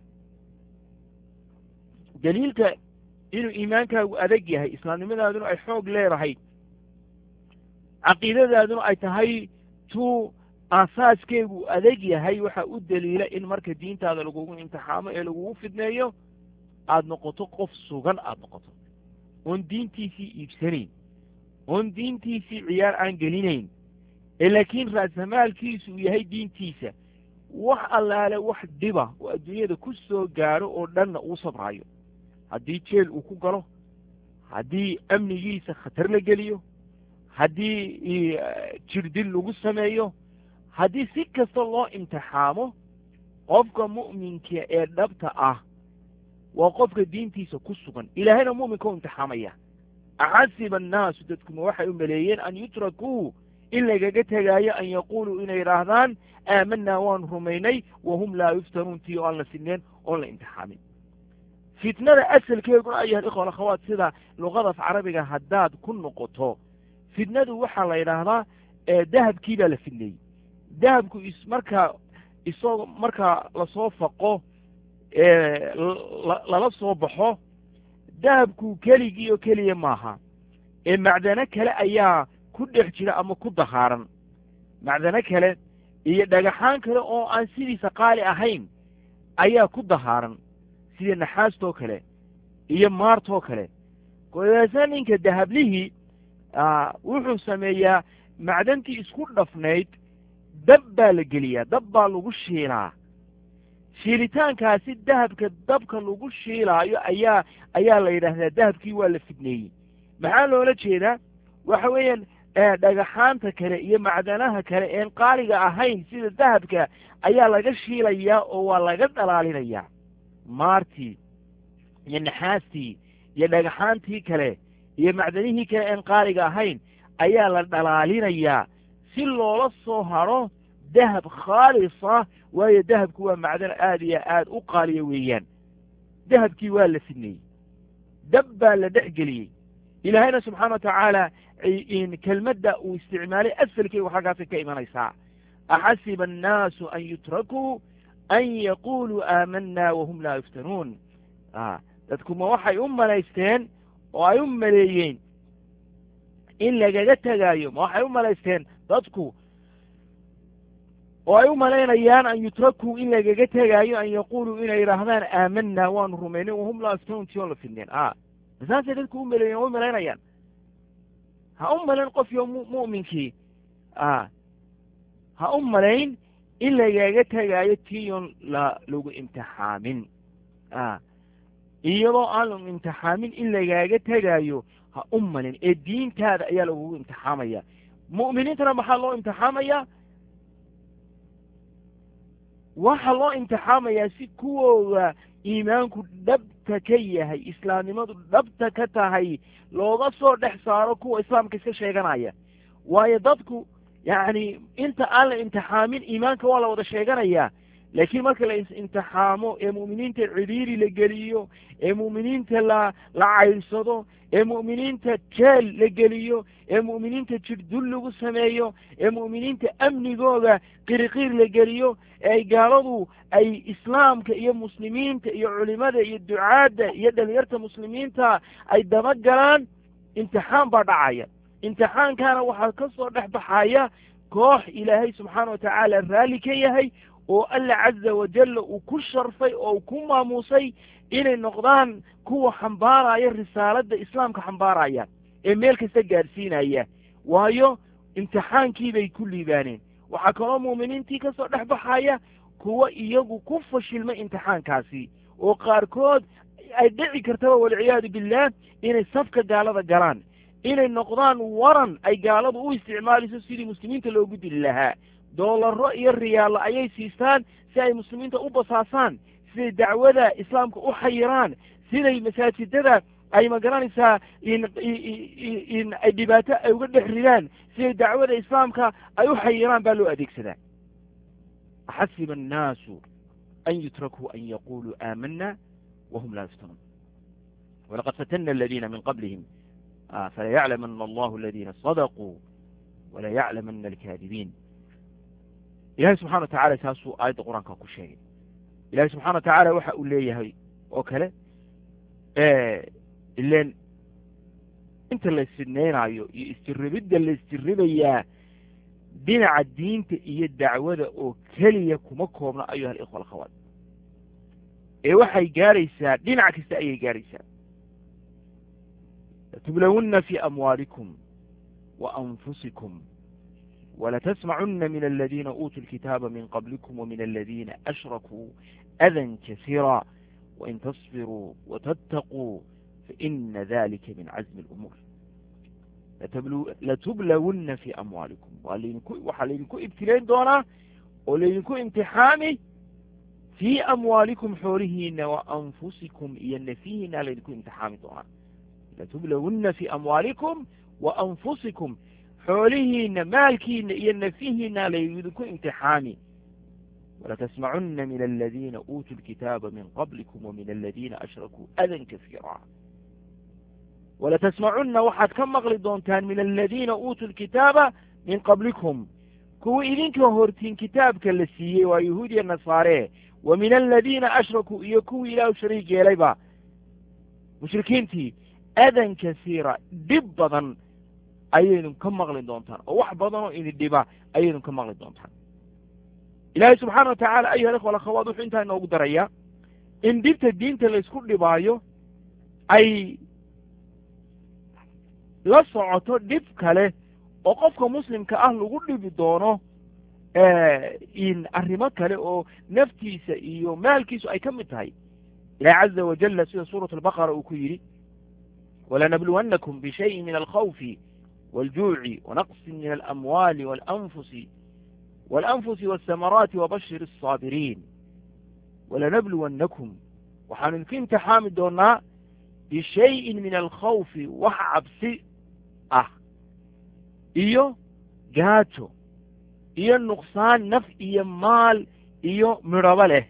daliilka inuu iimaankaagu adag yahay islaamnimadaaduna ay xoog leedahay caqiidadaaduna ay tahay tuu aasaaskeegu adag yahay waxaa u daliila in marka diintaada lagugu imtixaamo ee lagugu fidneeyo aada noqoto qof sugan aada noqoto oon diintiisii iibsanayn oon diintiisii ciyaar aan gelinayn ee laakiin raasamaalkiisu uu yahay diintiisa wax allaale wax dhiba oo adduunyada ku soo gaaro oo dhanna uu sabraayo haddii jeel uu ku galo haddii amnigiisa khatar la geliyo haddii jirdil lagu sameeyo haddii si kasta loo imtixaamo qofka mu'minka ee dhabta ah waa qofka diintiisa ku sugan ilaahayna mu'minka u imtixaamaya axasiba annaasu dadkuma waxay u maleeyeen an yutrakuu in lagaga tegaayo an yaquuluu inay yidhaahdaan aamanaa waanu rumaynay wahum laa yuftanuun tii o aan la sineen oon la imtixaamin fitnada asalkeeduna ayuha alikhwa alakhawaat sida luqada af carabiga haddaad ku noqoto fitnadu waxaa la yidhaahdaa dahabkii baa la fidneeyey dahabku markaa lasoo faqo lala soo baxo dahabku keligii oo keliya maaha ee macdano kale ayaa ku dhex jira ama ku dahaaran macdano kale iyo dhagaxaan kale oo aan sidiisa qaali ahayn ayaa ku dahaaran sida naxaastoo kale iyo maartoo kale kolkaasa ninka dahablihii wuxuu sameeyaa macdantii isku dhafnayd dab baa la geliyaa dab baa lagu shiilaa shiilitaankaasi dahabka dabka lagu shiilaayo ayaa la yidhaahdaa dahabkii waa la fidneeyey maxaa loola jeedaa waxa weeyaan dhagaxaanta kale iyo macdanaha kale een qaaliga ahayn sida dahabka ayaa laga shiilayaa oo waa laga dhalaalinayaa maartii iyo naxaastii iyo dhagaxaantii kale iyo macdanihii kale een qaaliga ahayn ayaa la dhalaalinayaa si loola soo haro dahab khaalisa waayo dahabku waa macdan aad iyo aad u qaaliya weeyaan dahabkii waa la fidneeyey dab baa la dhex geliyey ilaahayna subxaana watacaala kelmadda uu isticmaalay asalkeygu xaggaasay ka imanaysaa axasiba annaasu an yutrakuu an yaquluu aamanaa wahum laa yuftanuun dadkuma waxay u malaysteen oo ay u maleeyeen in lagaga tegaayo ma waxay u malaysteen dadku oo ay u malaynayaan an yutrakuu in lagaga tegaayo an yaquluu inay yidhaahdaan aamanaa waanu rumaynay wahum laa yuftanuun tion la fidneen saasay dadku u maleeyen o u malaynayaan ha u malayn qofyo mu'minkii ha u malayn in lagaga tegaayo tiyon lagu imtixaamin iyadoo aan lagu imtixaamin in lagaaga tegaayo ha u malin ee diintaada ayaa lagugu imtixaamaya mu'miniintana maxaa loo imtixaamayaa waxaa loo imtixaamayaa si kuwooda iimaanku dhabta ka yahay islaamnimadu dhabta ka tahay looga soo dhex saaro kuwa islaamka iska sheeganaya waayo dadku yacni inta aan la imtixaamin iimaanka waa la wada sheeganayaa laakiin marka la imtixaamo ee mu'miniinta cidhiiri la geliyo ee mu'miniinta la cayrsado ee mu'miniinta jeel la geliyo ee mu'miniinta jirdul lagu sameeyo ee mu'miniinta amnigooda qiriqiir la geliyo ee gaaladu ay islaamka iyo muslimiinta iyo culimada iyo ducaadda iyo dhalinyarta muslimiinta ay dabagalaan imtixaan baa dhacaya imtixaankaana waxaa ka soo dhex baxaya koox ilaahay subxaana watacaala raalli ka yahay oo alla caza wajalla uu ku sharfay oo ku maamuusay inay noqdaan kuwa xambaaraya risaaladda islaamka xambaaraya ee meel kasta gaadhsiinaya waayo imtixaankii bay ku liibaaneen waxaa kaloo mu'miniintii ka soo dhex baxaya kuwa iyagu ku fashilmay imtixaankaasi oo qaarkood ay dhici kartaba walciyaadu billaah inay safka gaalada galaan inay noqdaan waran ay gaaladu u isticmaalayso sidii muslimiinta loogu dili lahaa doolaro iyo riyaalla ayay siistaan si ay muslimiinta u basaasaan siday dacwada islaamka u xayiraan siday masaajidada ay magaranaysaa in ay dhibaato ay uga dhex ridaan siday dacwada islaamka ay u xayiraan baa loo adeegsadaa axasiba annaasu an yutrakuu an yaquluu aamanaa wahum laa yuftanuun walaqad fatana aladiina min qablihim falayaclamana allahu aladiina sadaquu walayaclamana alkaadibiin ilahay subxana wa tacala saasuu aayadda qur-aanka ku sheegay ilahay subxana wa tacaala waxa uu leeyahay oo kale ilen inta la isfidnaynaayo iyo istirribidda la istirribayaa dhinaca diinta iyo dacwada oo keliya kuma koobna ayuha alikhwa alkhawaat ee waxay gaaraysaa dhinac kasta ayay gaaraysaa latublawunna fi amwaalikum wa anfusikum ولتسمعن من الذين أوتوا الكتاب من قبلكم ومن الذين أشركوا أذى كثيرا وإن تصبروا وتتقوا فإن ذلك من عزم الأمور لتبلون في أموالكم وحلينكو ابتلين دونا ولينكو امتحامي في أموالكم حورهن وأنفسكم إن فيهن لينكو امتحامي دونا لتبلون في أموالكم وأنفسكم xoolihiina maalkiina iyo nafihiina laydinku imtixaami walatasmacunna min aladiina uutuu lkitaaba min qablikum wamin aladiina ashrakuu adan kasiira walatasmacunna waxaad ka maqli doontaan min aladiina uutuu lkitaaba min qablikum kuwa idinka hortiin kitaabka la siiyey waa yahuud iyo nasaare wa min aladiina ashrakuu iyo kuwii ilaah shariig yeelayba mushrikiintii adan kasiira dhib badan ayaydun ka maqli doontaan oo wax badan oo idin dhiba ayaydun ka maqli doontaan ilaahay subxaana wa tacaala ayuha alikhwa alakhawaat wuxuu intaa inoogu darayaa in dhibta diinta laysku dhibaayo ay la socoto dhib kale oo qofka muslimka ah lagu dhibi doono in arrimo kale oo naftiisa iyo maalkiisu ay ka mid tahay ilahi caza wajala sida suurat albaqara uu ku yidhi walanabluwannakum bishayin min alkhawfi wاljuuci wanaqsin min alamwaali walanfusi wاlsamaraati wabashir الصaabiriin walanabluwannakum waxaanu idinku imtixaami doonaa bishayin min alkhawfi wax cabsi ah iyo gaajo iyo nuqsaan naf iyo maal iyo midhabo leh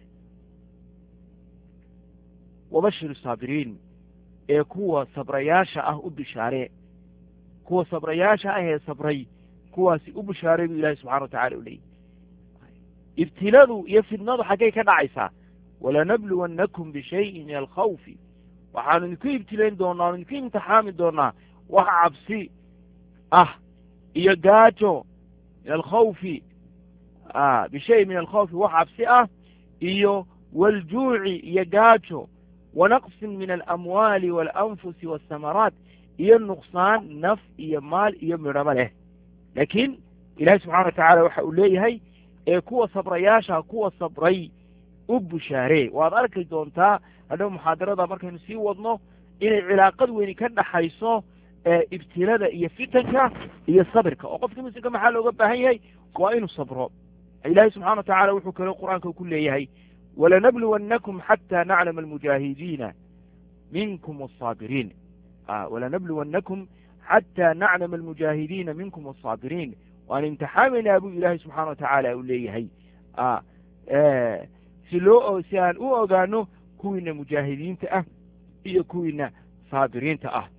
wabashir الصaabiriin ee kuwa sabrayaasha ah u bishaaree kuwa sabrayaasha ah ee sabray kuwaasi u bishaaray buu ilahi subxana wa tacala u leeyay ibtiladu iyo fidnadu xaggay ka dhacaysaa walanabluwannakum bishayin min alkhawfi waxaanu idinku ibtilayn doonaa anu idinku imtixaami doonaa wax cabsi ah iyo gaajo min alkhawfi bishayin min alkhawfi wax cabsi ah iyo waaljuuci iyo gaajo wanaqsin min alamwaali waalanfusi waasamaraat iyo nuqsaan naf iyo maal iyo midhabo leh laakiin ilahi subxana wa tacaala waxa uu leeyahay ee kuwa sabrayaasha kuwa sabray u bushaaree waad arki doontaa hadhow muxaadarada markaynu sii wadno inay cilaaqad weyni ka dhaxayso ibtilada iyo fitanka iyo sabirka oo qofkii muslimka maxaa looga baahan yahay waa inuu sabro ilahi subxana wa tacala wuxuu kale qur-aanka ku leeyahay walanabluwannakum xata naclama almujaahidiina minkum asaabiriin walanabluwannakum xata naclama almujaahidiina minkum asaabiriin waan imtixaameynaa buu ilaahay subxaana wa tacaala uu leeyahay si aan u ogaano kuwiina mujaahidiinta ah iyo kuwiina saabiriinta ah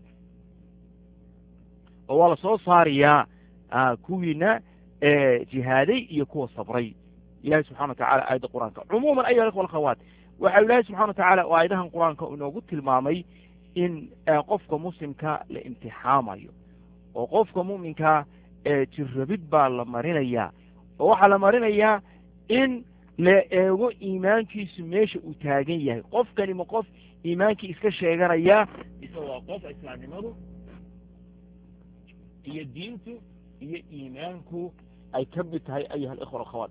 oo waa la soo saarayaa kuwiina jihaaday iyo kuwa sabray ilahi subxana wa tacala aayadda qur-aanka cumuuman ayuha ikhwa alkhawaat waxa ilahi subxana wa tacaala oo aayadahan qur-aanka inoogu tilmaamay in qofka muslimka la imtixaamayo oo qofka mu'minka jirrabid baa la marinayaa oo waxaa la marinayaa in la eego iimaankiisu meesha uu taagan yahay qofkani ma qof iimaankii iska sheeganaya mise waa qof islaamnimadu iyo diintu iyo iimaanku ay ka mid tahay ayuha alikhwa alkhawaat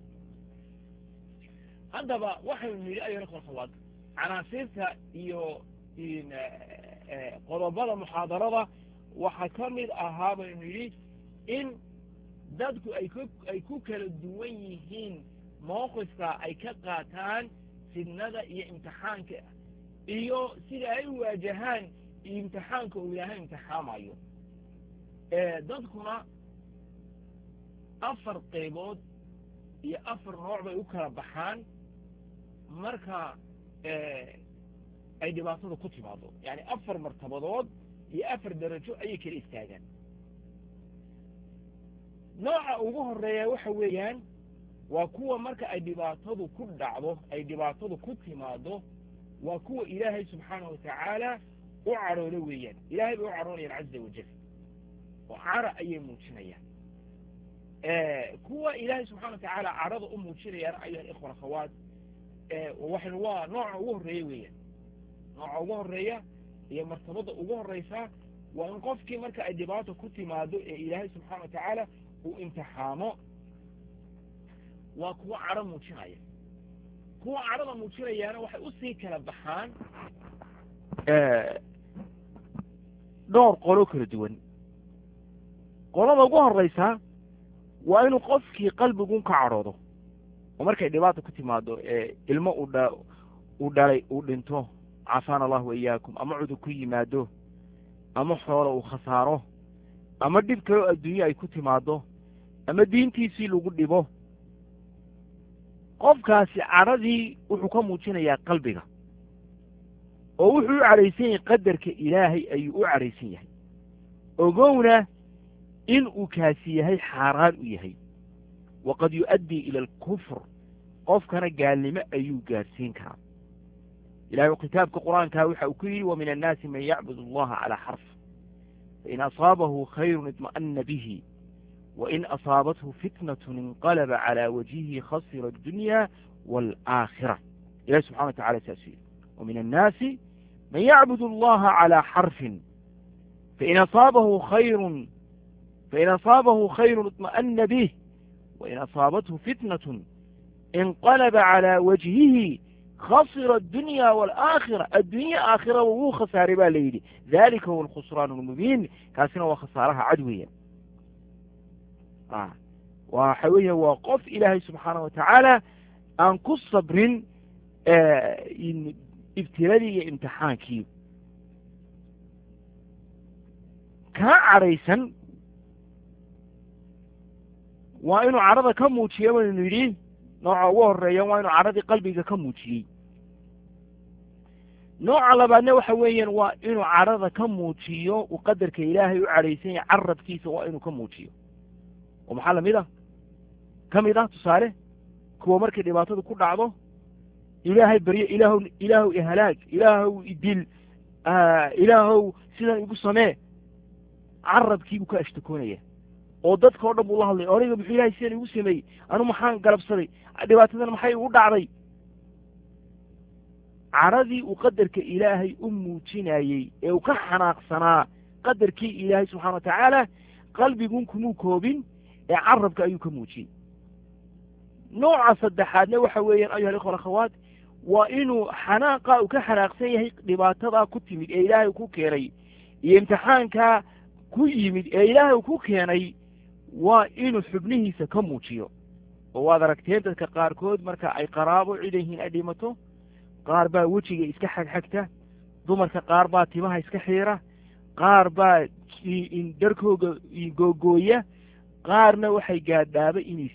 haddaba waxaynu nidhi ayuha alikhwa alkhawaat canaasiirta iyo qodobada muxaadarada waxaa ka mid ahaa baynu nidhi in dadku ay ku kala duwan yihiin mawqifka ay ka qaataan fidnada iyo imtixaanka iyo sida ay u waajahaan imtixaanka uu ilaahay imtixaamayo dadkuna 4 qaybood iyo 4 nooc bay u kala baxaan marka ay dhibaatada ku timaado yani 4 martabadood iyo 4 darajo ayay kala istaagaan nooca ugu horeeya waxa weeyaan waa kuwa marka ay dhibaatadu ku dhacdo ay dhibaatadu ku timaado waa kuwa ilaahay subxaanahu wa tacaala u cadhoodo weeyaan ilahay bay u cadhoonayaan caza wajal oo cara ayay muujinayaan kuwa ilaahay subxana wa tacaala cadhada u muujinayaan ayuha alikhwa alakhawaat waxaynu waa nooca ugu horreeya weeyaan nooca ugu horreeya iyo martabada ugu horreysa waa in qofkii marka ay dhibaato ku timaado ee ilaahay subxaana wa tacaala uu imtixaamo waa kuwa cadho muujinaya kuwa cadhada muujinayaana waxay usii kala baxaan dhowr qolo kala duwan qolada ugu horreysa waa inuu qofkii qalbigun ka cadhoodo oo markay dhibaata ku timaado ilmo uu dhalay uu dhinto caafana allahu waiyaakum ama cudur ku yimaado ama xoolo uu khasaaro ama dhib kaloo adduunye ay ku timaado ama diintiisii lagu dhibo qofkaasi cadhadii wuxuu ka muujinayaa qalbiga oo wuxuu u cadhaysan yahay qadarka ilaahay ayuu u cadhaysan yahay ogowna in uu kaasi yahay xaaraan u yahay waqad yu'addii ila alkufr qofkana gaalnimo ayuu gaadhsiin karaa ilahay kitaabka qur'aanka waxa uu ku yidhi وmin الnaasi man yacbud اllaha calى xarf fain asaabahu khayru iطma'ana bihi wain asaabathu fitnaة inqalba calى wajhihi khasira الdunya wاlآakhirة ilahi subxana wa tacala saas yidhi وmin الnaasi man yacbud اllaha calى xarfin fain asaabahu khayru iطma'ana bih wain asaabathu fitnaة inqalba calى wajhihi khasira الdunya wاlآakhira addunya aakhiraba wuu khasaaray baa la yidhi dalika huwa alkhusraan اlmubiin kaasina waa khasaaraha cad weeyaan waxa weeya waa qof ilaahay subxaana wa tacaala aan ku sabrin ibtiladii iyo imtixaankii kaa cadhaysan waa inuu cadhada ka muujiya baynu yidhi nooca ugu horeeya waa inuu cadhadii qalbiga ka muujiyey nooca labaadna waxa weeyaan waa inuu cadhada ka muujiyo uu qadarka ilaahay u cadhaysan yahay carabkiisa waa inuu ka muujiyo oo maxaa kamid ah tusaale kuwa markay dhibaatadu ku dhacdo ilaahay baryo ilaahow ihalaag ilaahow idil ilaahow sidan igu samee carabkiibuu ka ashtakoonaya oo dadka o dhan buu la hadlay aniga muxuu ilahay sidan igu sameeyey anu maxaan galabsaday dhibaatadan maxay igu dhacday cadhadii uu qadarka ilaahay u muujinayey ee uu ka xanaaqsanaa qadarkii ilaahay subxana wa tacaala qalbigun kumuu koobin ee carabka ayuu ka muujiyey nooca saddexaadna waxa weeyaan ayuha alikhwa akhawaat waa inuu xanaaqa uu ka xanaaqsan yahay dhibaatadaa ku timid ee ilaahay ku keenay iyo imtixaankaa ku yimid ee ilaahay ku keenay waa inuu xubnihiisa ka muujiyo oo waad aragteen dadka qaarkood marka ay qaraabo cidayihiin ay dhimato qaar baa wejiga iska xagxagta dumarka qaar baa timaha iska xiira qaar baa dharkooga googooya qaarna waxay gaadhaaba inay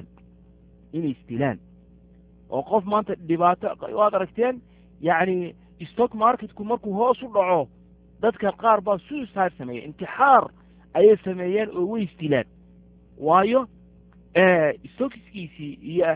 isdilaan oo qof maanta dhibaato waad aragteen yacni stock marketku markuu hoos u dhaco dadka qaar baa suicide sameeya intixaar ayay sameeyeen oo way isdilaan waayo stockiskiisii iyo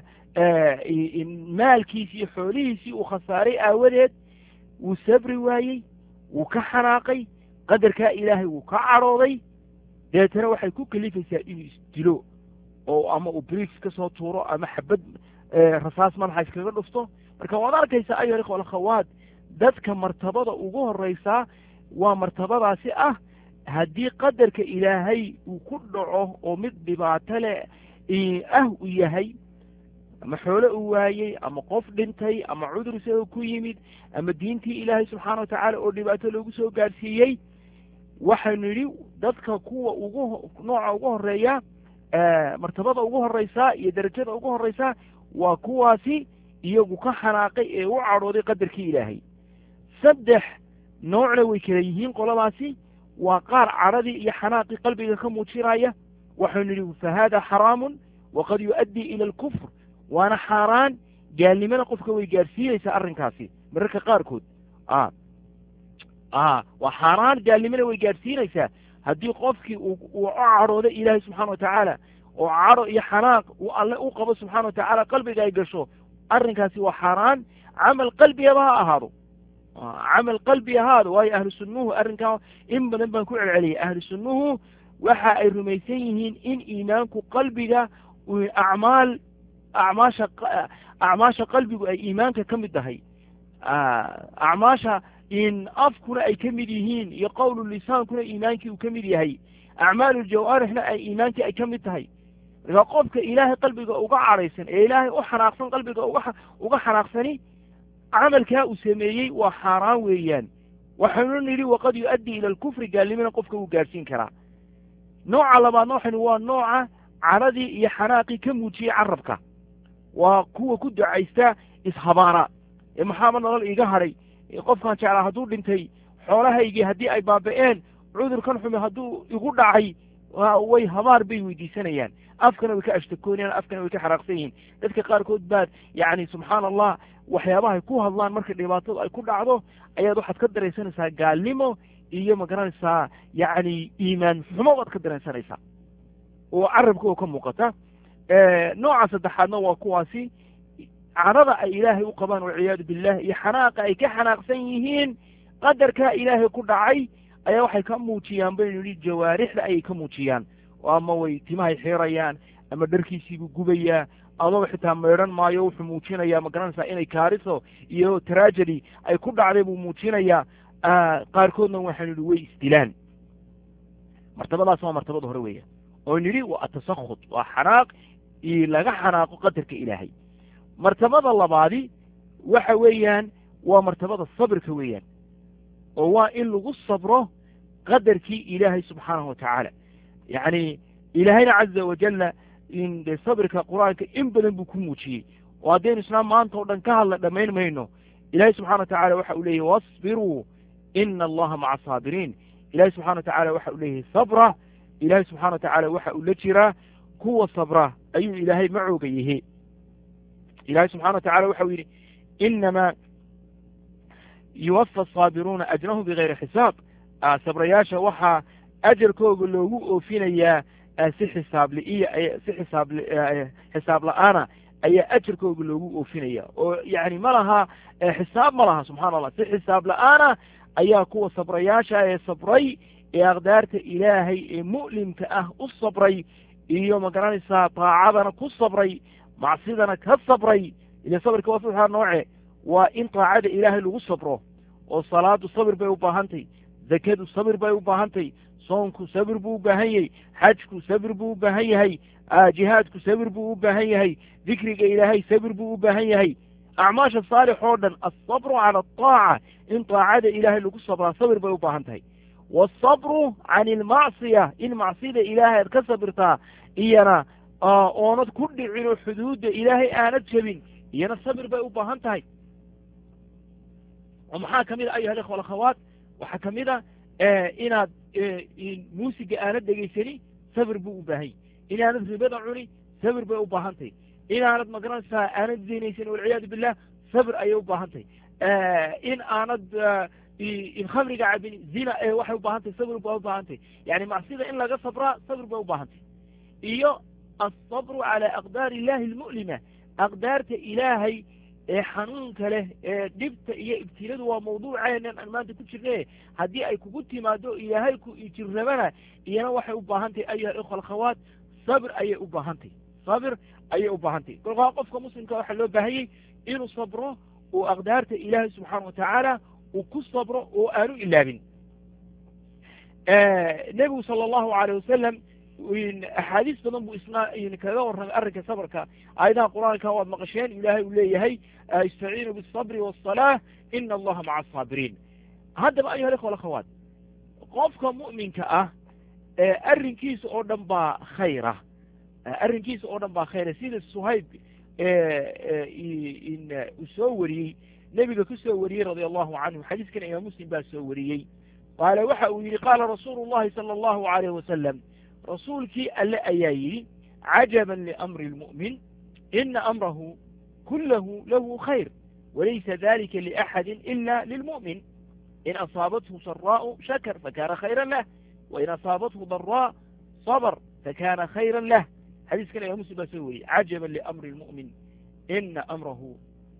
maalkiisii iyo xoolihiisii uu khasaaray aawadeed wuu sabri waayey wuu ka xanaaqay qadarkaa ilaahay wuu ka cadhooday deetana waxay ku kalifaysaa inuu isdilo oo ama uu briefs ka soo tuuro ama xabad rasaas madaxa iskaga dhufto marka waad arkaysaa ayuha ikhwa alakhawaat dadka martabada ugu horeysaa waa martabadaasi ah haddii qadarka ilaahay uu ku dhaco oo mid dhibaato leh uu yahay ama xoole uu waayey ama qof dhintay ama cudur isagoo ku yimid ama diintii ilaahay subxaana wa tacaala oo dhibaato loogu soo gaadhsiiyey waxaynu yidhi dadka kuwa nooca ugu horeeya martabada ugu horeysaa iyo darajada ugu horeysaa waa kuwaasi iyagu ka xanaaqay ee u cadhooday qadarkii ilaahay saddex noocna way kala yihiin qoladaasi waa qaar cadhadii iyo xanaaqii qalbiga ka muujinaya waxaynu nidhi fa hada xaraamun waqad yu'addii ila alkufr waana xaaraan gaalnimana qofka way gaadhsiinaysaa arrinkaasi mararka qaarkood waa xaaraan gaalnimana way gaadhsiinaysaa haddii qofkii uu cadhooday ilaahay subxana wa tacaala oo cadho iyo xanaaq uu alle u qabo subxana wa tacaala qalbiga ay gasho arrinkaasi waa xaaraan camal qalbigaba ha ahaado camal qalbi ahaado waayo ahlu sunnuhu arrinkaa in badan baan ku celceliyay ahlu sunnuhu waxa ay rumaysan yihiin in iimaanku qalbiga acmaasha qalbigu ay iimaanka ka mid tahay acmaasha in afkuna ay ka mid yihiin iyo qowlu lisaankuna iimaankii uu ka mid yahay acmaalu ljawaarixna ay iimaankii ay ka mid tahay marka qofka ilaahay qalbiga uga cadhaysan ee ilaahay u xanaaqsan qalbiga uga xanaaqsani camalkaa uu sameeyey waa xaaraan weeyaan waxaynu nidhi waqad yu'addii ila alkufri gaalnimana qofka uu gaadhsiin karaa nooca labaadna waxaynu waa nooca cadhadii iyo xanaaqii ka muujiyey carabka waa kuwa ku ducaysta ishabaara ee maxaaba nolol iiga hadhay qofkaan jeclaa hadduu dhintay xoolahaygii haddii ay baaba'een cudurkan xumi hadduu igu dhacay way habaar bay weydiisanayaan afkana way ka ashtakoonayaan afkana way ka xanaaqsan yihiin dadka qaarkood baad yacni subxaana allah waxyaabahay ku hadlaan marka dhibaatadu ay ku dhacdo ayaad waxaad ka dareensanaysaa gaalnimo iyo magaranaysaa yacni iimaan xumo baad ka dareensanaysaa oo carabka oo ka muuqata nooca saddexaadna waa kuwaasi carada ay ilaahay u qabaan walciyaadu billah iyo xanaaqa ay ka xanaaqsan yihiin qadarkaa ilaahay ku dhacay ayaa waxay ka muujiyaan baynu yidhi jawaarixda ayay ka muujiyaan oo ama way timahay xiirayaan ama dharkiisiibuu gubayaa adoo xitaa meedhan maayo wuxuu muujinayaa ma garanaysaa inay kaariso iyo tragedy ay ku dhacday buu muujinayaa qaarkoodna waxaanu yidhi way isdilaan martabadaas waa martabada hore weeyaan oo nidhi waa atasakhud waa xanaaq iyo laga xanaaqo qadarka ilaahay martabada labaadi waxa weeyaan waa martabada sabirka weeyaan oo waa in lagu sabro qadarkii ilaahay subxaanahu watacaala yacni ilaahayna caza wajalla in de sabirka qur-aanka in badan buu ku muujiyey oo haddaynu islaam maanta oo dhan ka hadla dhammayn mayno ilahay subxana watacala waxa uu leeyahy wasbiruu ina allaha maca saabiriin ilahay subxana watacala waxa uu leeyahay sabra ilahay subxana watacala waxa uu la jiraa kuwa sabra ayuu ilaahay macooga yahe ilahay subxana watacala waxa uu yidhi inamaa yuwafa asaabiruuna ajrahum bigayri xisaab sabrayaasha waxaa ajarkooga loogu oofinayaa si xisaab la-aana ayaa ajarkooga loogu oofinaya oo yani ma laha xisaab ma laha subxana allah si xisaab la-aana ayaa kuwa sabrayaasha ee sabray ee aqdaarta ilaahay ee mu'limka ah u sabray iyo ma garanaysaa taacadana ku sabray macsidana ka sabray ile sabirka waa saddexdaa nooce waa in taacada ilaahay lagu sabro oo salaadu sabir bay u baahantay zakadu sabir bay u baahantay soonku sabir buu u baahan yahay xajku sabir buu u baahan yahay jihaadku sabir buu u baahan yahay dikriga ilaahay sabir buu u baahan yahay acmaasha saalix oo dhan alsabru cala ataaca in taacada ilaahay lagu sabraa sabir bay u baahan tahay waasabru can ilmacsiya in macsida ilaahay aad ka sabirtaa iyana oonad ku dhicin oo xuduudda ilaahay aanad jebin iyana sabir bay u baahan tahay oo maxaa ka mid a ayuha alikhwa alakhawaat waxaa ka mid a inaad muusiga aanad dhegaysani sabir buu u baahanya inaanad ribada cuni sabir bay u baahan tahay inaanad magaranaysaa aanad zinaysan walciyaadu billah sabir ayay u baahan tahay in aanad in khamriga cabin zina waxay u baahan tahay sabir bay u baahan tahay yani macsida in laga sabraa sabir bay u baahan tahay iyo alsabru cala aqdaar illahi almu'lima aqdaarta ilaahay ee xanuunka leh ee dhibta iyo ibtiladu waa mawduuceenan aan maanta ku jirne haddii ay kugu timaado ilaahay ku ijirrabana iyana waxay u baahan tahay ayuha alikhwa alkhawaat sabir ayay u baahan tahay sabir ayay u baahan tahay kolkaa qofka muslimka waxaa loo baahanyey inuu sabro oo aqdaarta ilaahay subxaana watacaala uu ku sabro oo aanu ilaabin nebigu sala allahu alayh wasalam axaadiis badan buu isna kaga warramay arrinka sabrka aayadaha qur-aanka waad maqasheen ilaahay uu leeyahay istaciinuu biالصabri wالصalaة ina allaha maca asaabiriin haddaba ayuha alikhwa alakhawaat qofka mu'minka ah arrinkiisa oo dhan baa khayra arrinkiisa oo dhan baa khayra sida suhayb uu soo wariyey nebiga ku soo wariyey radia allahu canhu xadiiskana imaam muslim baa soo wariyey qaala waxa uu yidhi qaala rasuulu llahi sala allahu alayh wasalam rasuulkii alle ayaa yidhi cajaban liamri lmu'min ina amrahu kulahu lahu khayr walaysa dalika liaxadi ila lilmu'min in asaabathu saraa'u shakar fakana khayra lah wain asaabathu daraa sabr fakana khayra lah xadiiskana imaam muslim baa soo wariyey cajaban liamri lmu'min ina amrahu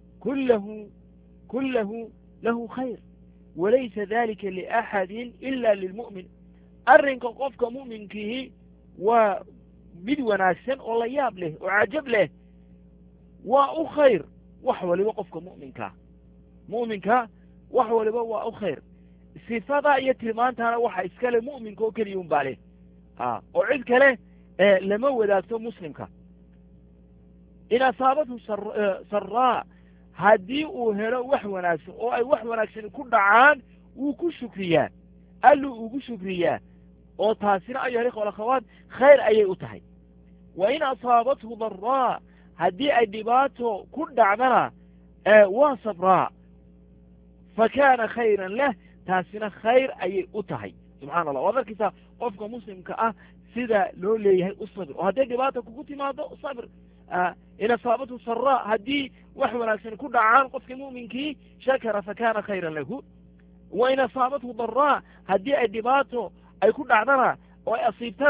kulahu lahu khayr walaysa dalika liaxadi ila lilmu'min arrinka qofka mu'minkiihi waa mid wanaagsan oo la yaab leh oo cajab leh waa u khayr wax waliba qofka mu'minka wax waliba waa u khayr sifadaa iyo tilmaantaana waxa iskale mu'minka oo keliya un baa leh oo cid kale lama wadaagto muslimka in asaabathu saraa haddii uu helo wax wanaagsan oo ay wax wanaagsan ku dhacaan wuu ku shukriyaa alluu ugu shukriyaa oo taasina ayuha alikhwa alakhawaat khayr ayay u tahay wa in asaabathu daraa haddii ay dhibaato ku dhacdana waa sabraa fakana khayran lah taasina khayr ayay u tahay subxana allah waad arkaysaa qofka muslimka ah sida loo leeyahay u sabir oo hadday dhibaata kugu timaado sabir in asaabathu saraa haddii wax wanaagsan ku dhacaan qofka mu'minkii shakara fakana khayran lahu wa in asaabathu daraa haddii ay dhibaato ay ku dhacdana oo ay asiibtana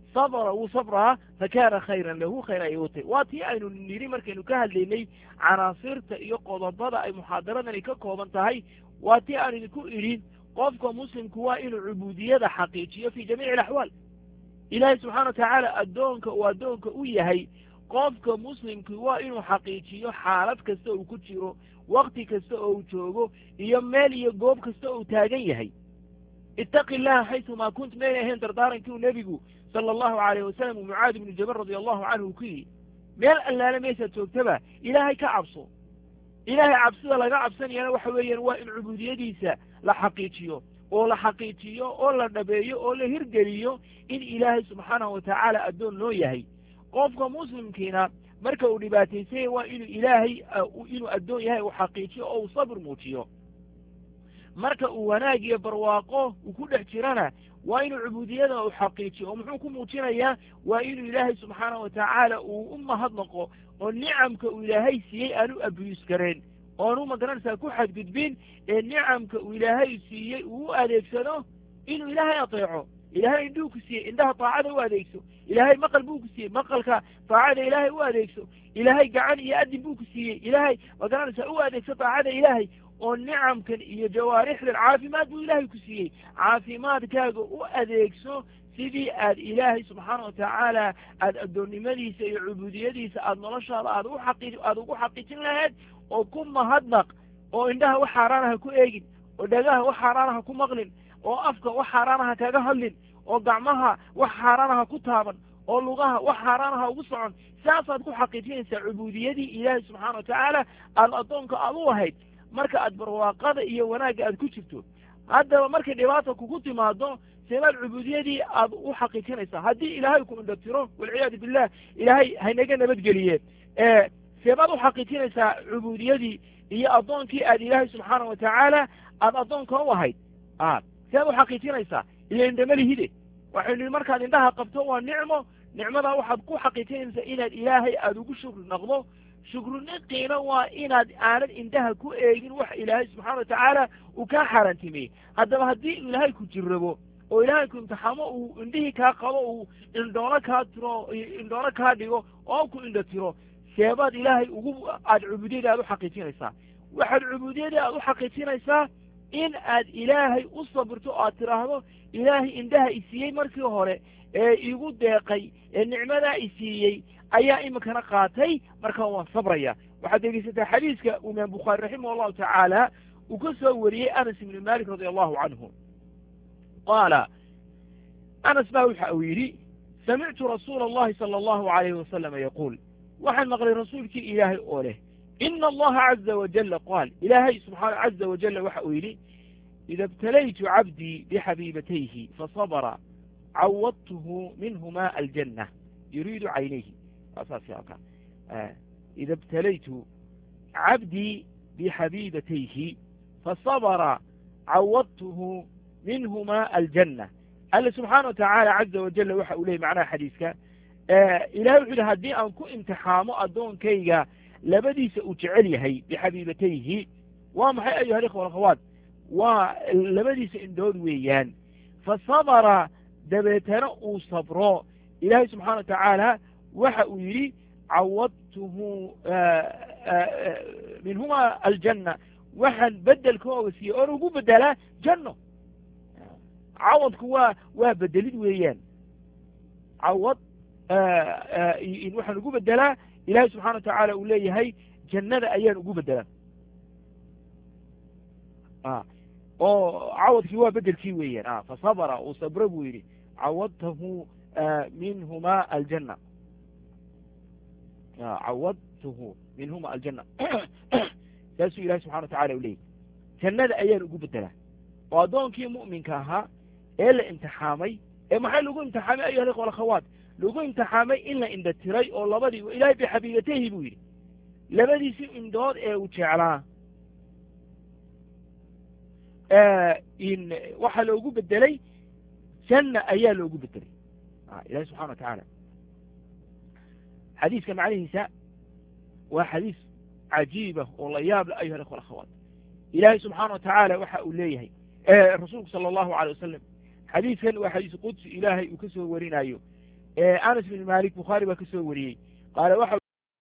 sabra wuu sabrahaa fakaana khayran lahu khayr ayay u tahay waa tii aynu nidhi markaynu ka hadlaynay canaasirta iyo qodobada ay muxaadaradani ka kooban tahay waa tii aan idinku idhin qofka muslimku waa inuu cubuudiyada xaqiijiyo fi jamiici alaxwaal ilaahay subxaana watacaala addoonka uu addoonka u yahay qofka muslimki waa inuu xaqiijiyo xaalad kasta uu ku jiro wakti kasta oo uu joogo iyo meel iyo goob kasta uu taagan yahay ittaqi illaha xaysumaa kunt maynay ahayn dardaarankii uu nebigu sala allahu calayh wasalam uu mucaad ibnu jabal radia allahu canhu uu ku yidhi meel allaale meeshaad joogtaba ilaahay ka cabso ilaahay cabsida laga cabsanayana waxa weeyaan waa in cubuudiyadiisa la xaqiijiyo oo la xaqiijiyo oo la dhabeeyo oo la hirgeliyo in ilaahay subxaanahu watacaala addoon loo yahay qofka muslimkiina marka uu dhibaataysanya waa inuu ilaahay inuu addoon yahay uu xaqiijiyo oo uu sabir muujiyo marka uu wanaag iyo barwaaqo uu ku dhex jirana waa inuu cubuudiyada uu xaqiijiyo oo muxuu ku muujinayaa waa inuu ilaahay subxaanahu watacaala uu u mahadnaqo oo nicamka uu ilaahay siiyey aan u abiyus kareen oonu magaranaysaa ku xadgudbin ee nicamka uu ilaahay siiyey uu u adeegsado inuu ilaahay ateeco ilaahay indhuu ku siiyey indhaha taacada u adeegso ilaahay maqal buu ku siiyey maqalka taacada ilaahay u adeegso ilaahay gacan iyo adin buu ku siiyey ilaahay magaranaysaa u adeegso taacada ilaahay oo nicamkan iyo jawaarixdan caafimaad buu ilaahay ku siiyey caafimaadkaaga u adeegso sidii aad ilaahay subxaana watacaala aada addoonnimadiisa iyo cubuudiyadiisa aada noloshaada aada ugu xaqiijin lahayd oo ku mahadnaq oo indhaha wax xaaraana ha ku eegin oo dhagaha wax xaaraana ha ku maqlin oo afka wax xaaraana ha kaga hadlin oo gacmaha wax xaaraana ha ku taaban oo lugaha wax xaaraana ha ugu socon saasaad ku xaqiijinaysaa cubuudiyadii ilaahay subxaana watacaala aada addoonka aad u ahayd marka aad barwaaqada iyo wanaagga aad ku jirto haddaba markay dhibaata kugu timaado seebaad cubuudiyadii aad u xaqiijinaysaa haddii ilaahay ku indhatiro walciyaadu billah ilaahay haynaga nabadgeliye seebaad u xaqiijinaysaa cubuudiyadii iyo addoonkii aad ilaahay subxaana watacaala aad addoonka u ahayd sead u xaqiijinaysaa ila indhamalihide waxaynu nihi markaad indhaha qabto waa nicmo nicmadaa waxaad ku xaqiijinaysaa inaad ilaahay aada ugu shukri noqdo shukruniqiina waa inaad aanad indhaha ku eegin wax ilaahay subxaana watacaala uu kaa xaaraantimeyey haddaba haddii ilaahay ku jirrabo oo ilaahay ku imtixaamo uu indhihii kaa qabo uu indhoono kaa tiro indhoono kaa dhigo oo ku indho tiro seebaad ilaahay aada cubuudiyadii aad u xaqiijinaysaa waxaad cubuudiyadii aad u xaqiijinaysaa in aad ilaahay u sabirto o aad tiraahdo ilaahay indhaha isiiyey markii hore ee igu deeqay ee nicmadaa isiiyey ayaa iminkana qaatay markaa waan sabraya waxaad degeysataa xadiiska imaam bukhaari raximah allahu tacaala uu ka soo wariyey anas ibni malik radia allahu canhu qaala anas baa waxa uu yidhi samictu rasuula allahi sala allahu alayhi wasalama yaquul waxaan maqlay rasuulkii ilaahay oo leh ina allaha caza wajala qaal ilaahay subxaana caza wajala waxa uu yidhi ida ibtalaytu cabdii bixabiibatayhi fasabra cawadtuhu minhuma aljanna yuriidu caynayhi ida ibtalaytu cabdii bixabiibatayhi fasabra cawadtuhu minhuma aljanna alla subxaana watacaala caza wajala waxa uu leeyay macnaha xadiiska ilahay wuxuu yihi haddii aan ku imtixaamo addoonkayga labadiisa uu jecel yahay bixabiibatayhi waa maxay ayuha alikhwa alakhawaat waa labadiisa indhood weeyaan fasabra dabeetana uu sabro ilaahay subxaana watacaala waxa uu yidhi cawadtuhu minhuma aljanna waxaan bedelkooga siiyey oon ugu bedelaa janno cawadku waa bedelid weeyaan cawad waxaan ugu bedelaa ilahay subxana watacaala uu leeyahay jannada ayaan ugu bedelaa oo cawadkii waa bedelkii weeyaan fasabra uu sabro buu yidhi cawadtahu minhuma aljanna cawadtuhu minhuma aljanna saasuu ilahay subxana watacala u leeyahy jannada ayaan ugu bedelaa oo addoonkii mu'minka ahaa ee la imtixaamay ee maxay lagu imtixaamay ayuha alikhwa alakhawaat lagu imtixaamay in la indha tiray oo labadii ilahay bixabiibatayhi buu yidhi labadiisii indhood ee uu jeclaa waxaa loogu bedelay janna ayaa loogu bedelay ilahi subxana watacaala xadiiska macnihiisa waa xadiis cajiibah oo la yaab le ayuha alikhwa alakhawaat ilaahay subxaana watacaala waxa uu leeyahay rasuulku sala allahu alay wasalam xadiiskan waa xadiis qudsi ilaahay uu ka soo warinayo anas bin malik bukhaari baa ka soo wariyey qaala waxa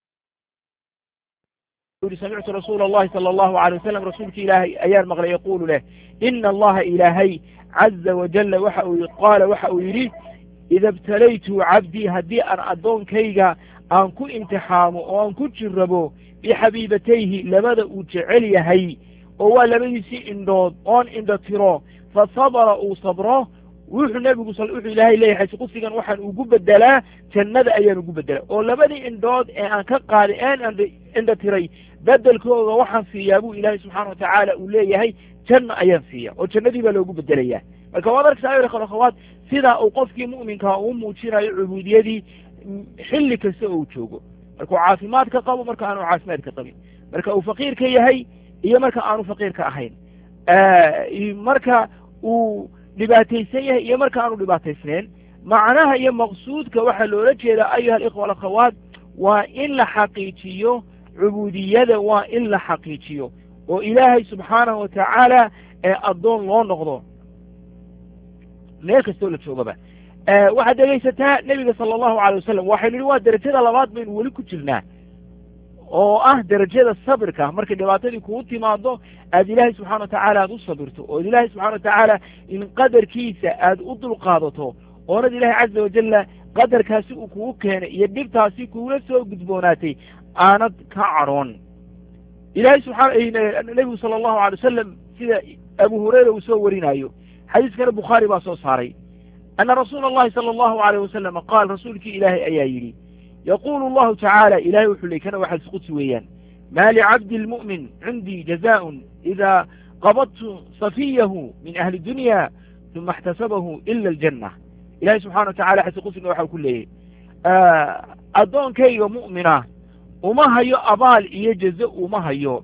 yuri samictu rasuula allahi sala allahu alay wasalam rasuulka ilaahay ayaan maqlay yaquulu leh ina allaha ilaahay caza wajalla waxa uu qaala waxa uu yidhi ida ibtalaytu cabdii haddii aan addoonkayga aan ku imtixaamo oo aan ku jirrabo bixabiibatayhi labada uu jecel yahay oo waa labadiisii indhood oon indho tiro fa sabara uu sabro wuxuu nebigu wuxuu ilaahay leeyahay qudsigan waxaan ugu bedelaa jannada ayaan ugu bedelaa oo labadii indhood ee aan ka qaaday aan indho tiray bedelkooda waxaan siiyaa buu ilaahay subxaana watacaala uu leeyahay janno ayaan siiya oo jannadii baa loogu bedelayaa marka waad arkaysaa ayuha akhawaat sidaa uu qofkii mu'minkaa uu muujinayo cubuudiyadii xilli kasta oo uu joogo markuu caafimaad ka qabo marka aanu caafimaad ka qabin marka uu faqiirka yahay iyo marka aanu faqiirka ahayn marka uu dhibaataysan yahay iyo marka aanu dhibaataysnayn macnaha iyo maqsuudka waxaa loola jeedaa ayuha alikhwa alakhawaat waa in la xaqiijiyo cubuudiyada waa in la xaqiijiyo oo ilaahay subxaanahu watacaala addoon loo noqdo meel kastoo la joogaba waxaad dhegaysataa nebiga sala allahu alay wasalam waxaynu nihi waa derajada labaad baynu weli ku jirnaa oo ah derajada sabirka markay dhibaatadii kugu timaado aad ilaahay subxana watacaala aad u sabirto ood ilaahay subxana watacaala in qadarkiisa aad u dulqaadato oonad ilaahay caza wajalla qadarkaasi uu kugu keenay iyo dhibtaasi kugula soo gudboonaatay aanad ka cadhoon ilahay nebigu sala allahu alay wasalam sida abu hurayra uu soo warinayo xadiiskana bukhaari baa soo saaray ana rasuula allahi sala allahu alayh wasalam qaal rasuulkii ilaahay ayaa yidhi yaquulu allahu tacaala ilahay wuxuu ley kana waa xadiis qudsi weeyaan maa licabdi lmu'min cindii jazaaءun idaa qabadtu safiyahu min ahli dunya uma اxtasabahu ila aljanna ilahay subxana watacala xadiis qudsiga waxa ku leeyahy addoonkayga mu'mina uma hayo abaal iyo jazo uma hayo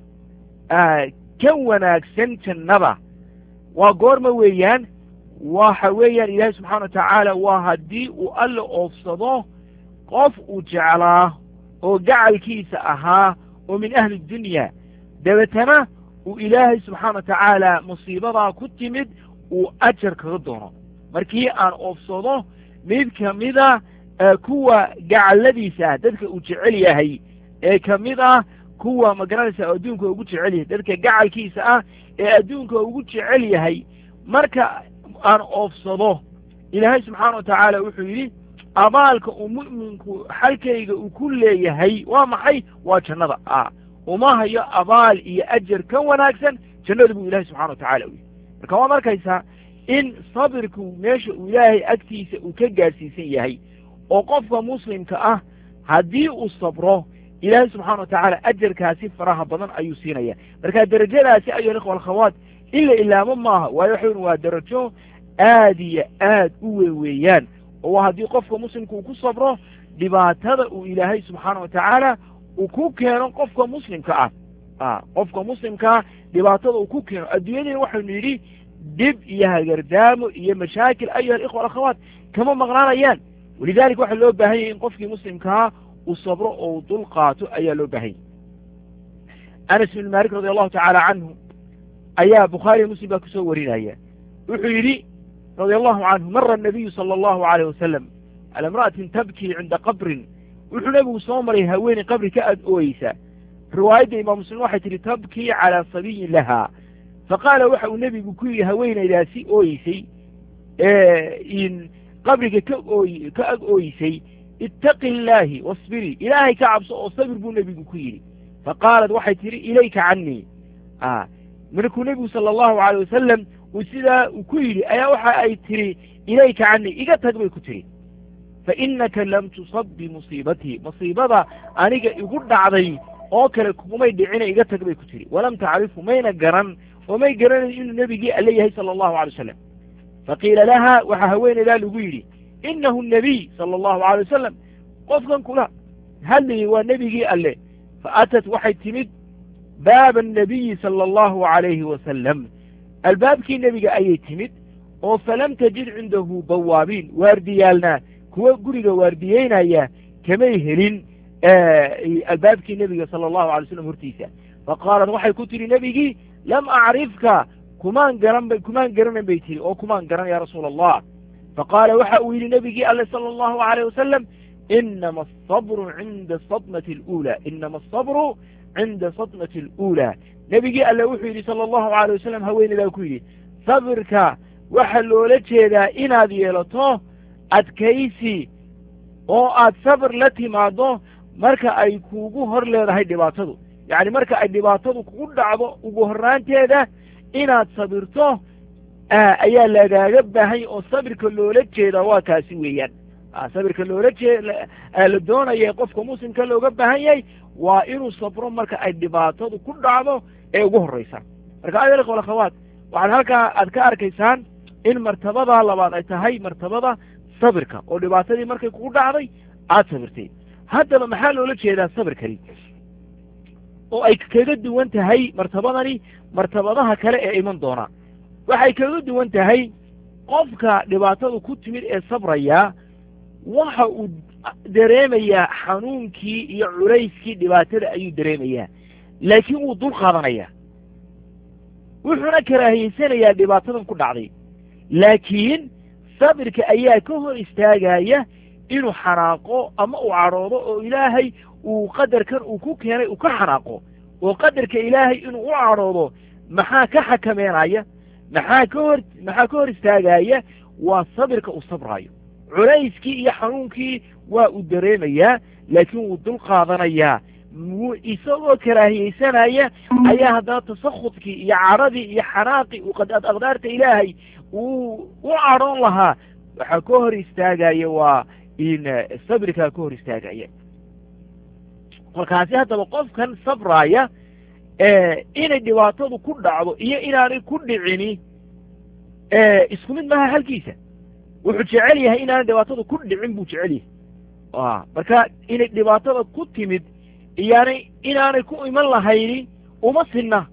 ka wanaagsan jannada waa goorma weeyaan waxa weeyaan ilaahay subxaana watacaala waa haddii uu alla oofsado qof uu jeclaa oo gacalkiisa ahaa oo min ahli dunya dabeetana uu ilaahay subxaana watacaala musiibadaa ku timid uu ajar kaga doono markii aan oofsado mid kamida kuwa gacalladiisa dadka uu jecel yahay ee kamid ah kuwa magaranaysa adduunka ugu jecel yahay dadka gacalkiisa ah ee adduunka ugu jecel yahay marka aan oofsado ilaahay subxaana watacaala wuxuu yidhi abaalka uu mu'minku xalkayga uu ku leeyahay waa maxay waa jannada uma hayo abaal iyo ajar ka wanaagsan jannada buu ilahay subxana watacala u yihi marka waad arkaysaa in sabirku meesha uu ilaahay agtiisa uu ka gaadhsiisan yahay oo qofka muslimka ah haddii uu sabro ilaahay subxaana watacaala ajarkaasi faraha badan ayuu siinaya marka derajadaasi ayuha ikhwa alkhawaat in la ilaamo maaha waayo waxayn waa darajo aad iyo aad u weyn weeyaan oo haddii qofka muslimka uu ku sabro dhibaatada uu ilaahay subxaana watacaala uu ku keeno qofka muslimka qofka muslimkaa dhibaatada uu ku keeno adduunyadina waxaynu yidhi dhib iyo hagardaamo iyo mashaakil ayuha alikhwa alakhawaat kama maqnaanayaan walidalika waxaa loo baahan yahay in qofkii muslimkaa uu sabro oo dul qaato ayaa loo baahan yahy anas bin malik radi allahu tacaala canhu ayaa bukhaariya muslim baa kusoo warinaya wuxuu yidhi radia allahu canhu mara anabiyu sala allahu alayh wasalam cala imra'atin tabkii cinda qabrin wuxuu nebigu soo maray haweeney qabri ka aad ooyeysa riwaayadda imaam muslim waxay tihi tabkii calaa sabiyin laha faqaala waxa uu nebigu ku yidhi haweenaydaasi ooyeysay in qabriga ka ag ooyeysay ittaqi illaahi wasbirii ilaahay ka cabso oo sabir buu nebigu ku yidhi faqaalat waxay tihi ilayka canii markuu nebigu sala allahu alayh wasalam uu sidaa uu ku yidhi ayaa waxa ay tihi ilayka canii iga tag bay ku tihi fainaka lam tusab bimusiibatii musiibada aniga igu dhacday oo kale kumay dhicina iga tag bay ku tihi walam tacrifu mayna garan oo may garanayn inuu nebigii alle yahay sala allahu alay wasalam faqiila laha waxaa haweenaydaa lagu yidhi inahu nabiy sala allahu alay wasalam qofkan kula hadlayay waa nebigii alle faatat waxay timid baaba annabiyi sala allahu alayhi wasalam albaabkii nebiga ayay timid oo falam tajid cindahu bawaabiin waardiyaalna kuwa guriga waardiyeynaya kamay helin albaabkii nebiga sala allahu alay slam hortiisa faqaalat waxay ku tihi nebigii lam acrifka kumaan garanan bay tihi oo kumaan garan ya rasuula allah faqaala waxa uu yidhi nebigii alle sala allahu alayh wasalam inama asabru cinda sadmati aluulaa inama asabru cinda sadmati aluulaa nebigii alle wuxuu yidhi sala allahu alayh wasalam haweeneydaa ku yidhi sabirka waxaa loola jeedaa inaad yeelato adkaysi oo aad sabir la timaado marka ay kuugu hor leedahay dhibaatadu yacni marka ay dhibaatadu kugu dhacdo ugu horraanteeda inaad sabirto ayaa lagaaga baahanya oo sabirka loola jeedaa waa kaasi weeyaan sabirka loola la doonaya qofka muslimka looga baahan yahay waa inuu sabro marka ay dhibaatadu ku dhacdo ee ugu horraysa marka ayol ikhwa akhawaat waxaad halkaa aad ka arkaysaan in martabadaa labaad ay tahay martabada sabirka oo dhibaatadii markay kugu dhacday aad sabirtay haddaba maxaa loola jeedaa sabirkani oo ay kaga duwan tahay martabadani martabadaha kale ee iman doona waxay kaga duwan tahay qofka dhibaatadu ku timid ee sabraya waxa uu dareemayaa xanuunkii iyo culayskii dhibaatada ayuu dareemayaa laakiin wuu dul qaadanayaa wuxuuna karaahiyeysanayaa dhibaatadan ku dhacday laakiin sabirka ayaa ka hor istaagaya inuu xanaaqo ama uu cadhoodo oo ilaahay uu qadarkan uu ku keenay uu ka xanaaqo oo qadarka ilaahay inuu u cadhoodo maxaa ka xakameynaya maxaa ka hor istaagaya waa sabirka uu sabraayo culayskii iyo xanuunkii waa uu dareemayaa laakiin wuu dul qaadanayaa isagoo karaahiyeysanaya ayaa haddana tasakhudkii iyo cadhadii iyo xanaaqii aqdaarta ilaahay uu u cadhoon lahaa waxaa ka hor istaagaya waa in sabirkaa ka hor istaagaya markaasi haddaba qofkan sabraaya inay dhibaatadu ku dhacdo iyo inaanay ku dhicini isku mid maaha halkiisa wuxuu jecel yahay inaanay dhibaatadu ku dhicin buu jecel yahay marka inay dhibaatada ku timid inaanay ku iman lahayni uma sinna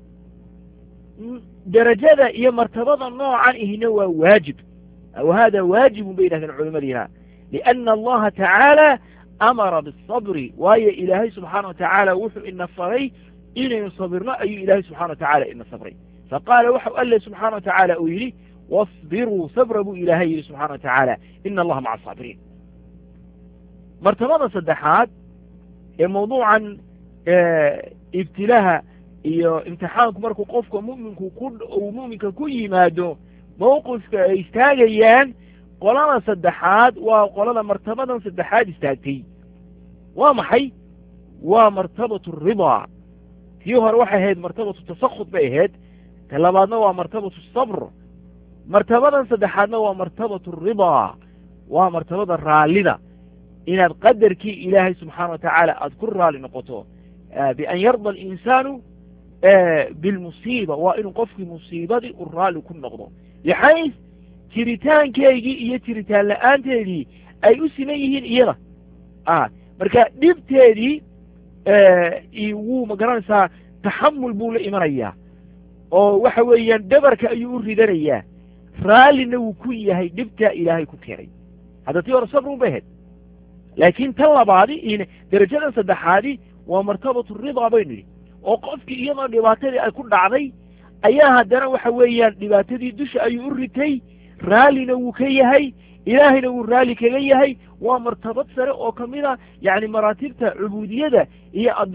darajada iyo martabada noocan ihina waa waajib wahada waajibun bay yidhahdeen culimadiina liana allaha tacaala amara biالصabri waayo ilaahay subxaana watacaala wuxuu ina faray inaynu sabirno ayuu ilaahay subxana watacaala ina sabray faqaala waxau alle subxaana watacaala uu yidhi واصbiruu sabra buu ilaahay yidhi subxana watacaala ina allaha maca asaabiriin martabada saddexaad ee mawduucan ibtilaaha iyo imtixaanku markuu qofka mu'minku uu mu'minka ku yimaado mawqifka ay istaagayaan qolada saddexaad waa qolada martabadan saddexaad istaagtay waa maxay waa martabatu ridaa tii hore waxay ahayd martabatu tasakhud bay ahayd ta labaadna waa martabatu sabr martabadan saddexaadna waa martabatu ridaa waa martabada raallida inaad qadarkii ilaahay subxaana watacaala aad ku raali noqoto bian yarda alinsaanu bilmusiiba waa inuu qofkii musiibadii u raali ku noqdo bixays jiritaankeygii iyo jiritaan la-aanteedii ay u siman yihiin iyada marka dhibteedii wuu magaranaysaa taxamul buu la imanayaa oo waxa weeyaan dhabarka ayuu u ridanayaa raallina wuu ku yahay dhibtaa ilaahay ku keenay hadda tii hore sabrun bay ahayd laakiin tan labaadi darajadan saddexaadi waa martabatu ridaa baynu yidhi oo qofkii iyadoo dhibaatadii ay ku dhacday ayaa haddana waxa weeyaan dhibaatadii dusha ayuu u ritay raallina wuu ka yahay ilaahayna wuu raalli kaga yahay waa martabad sare oo kamid a yacni maraatibta cubuudiyada iyo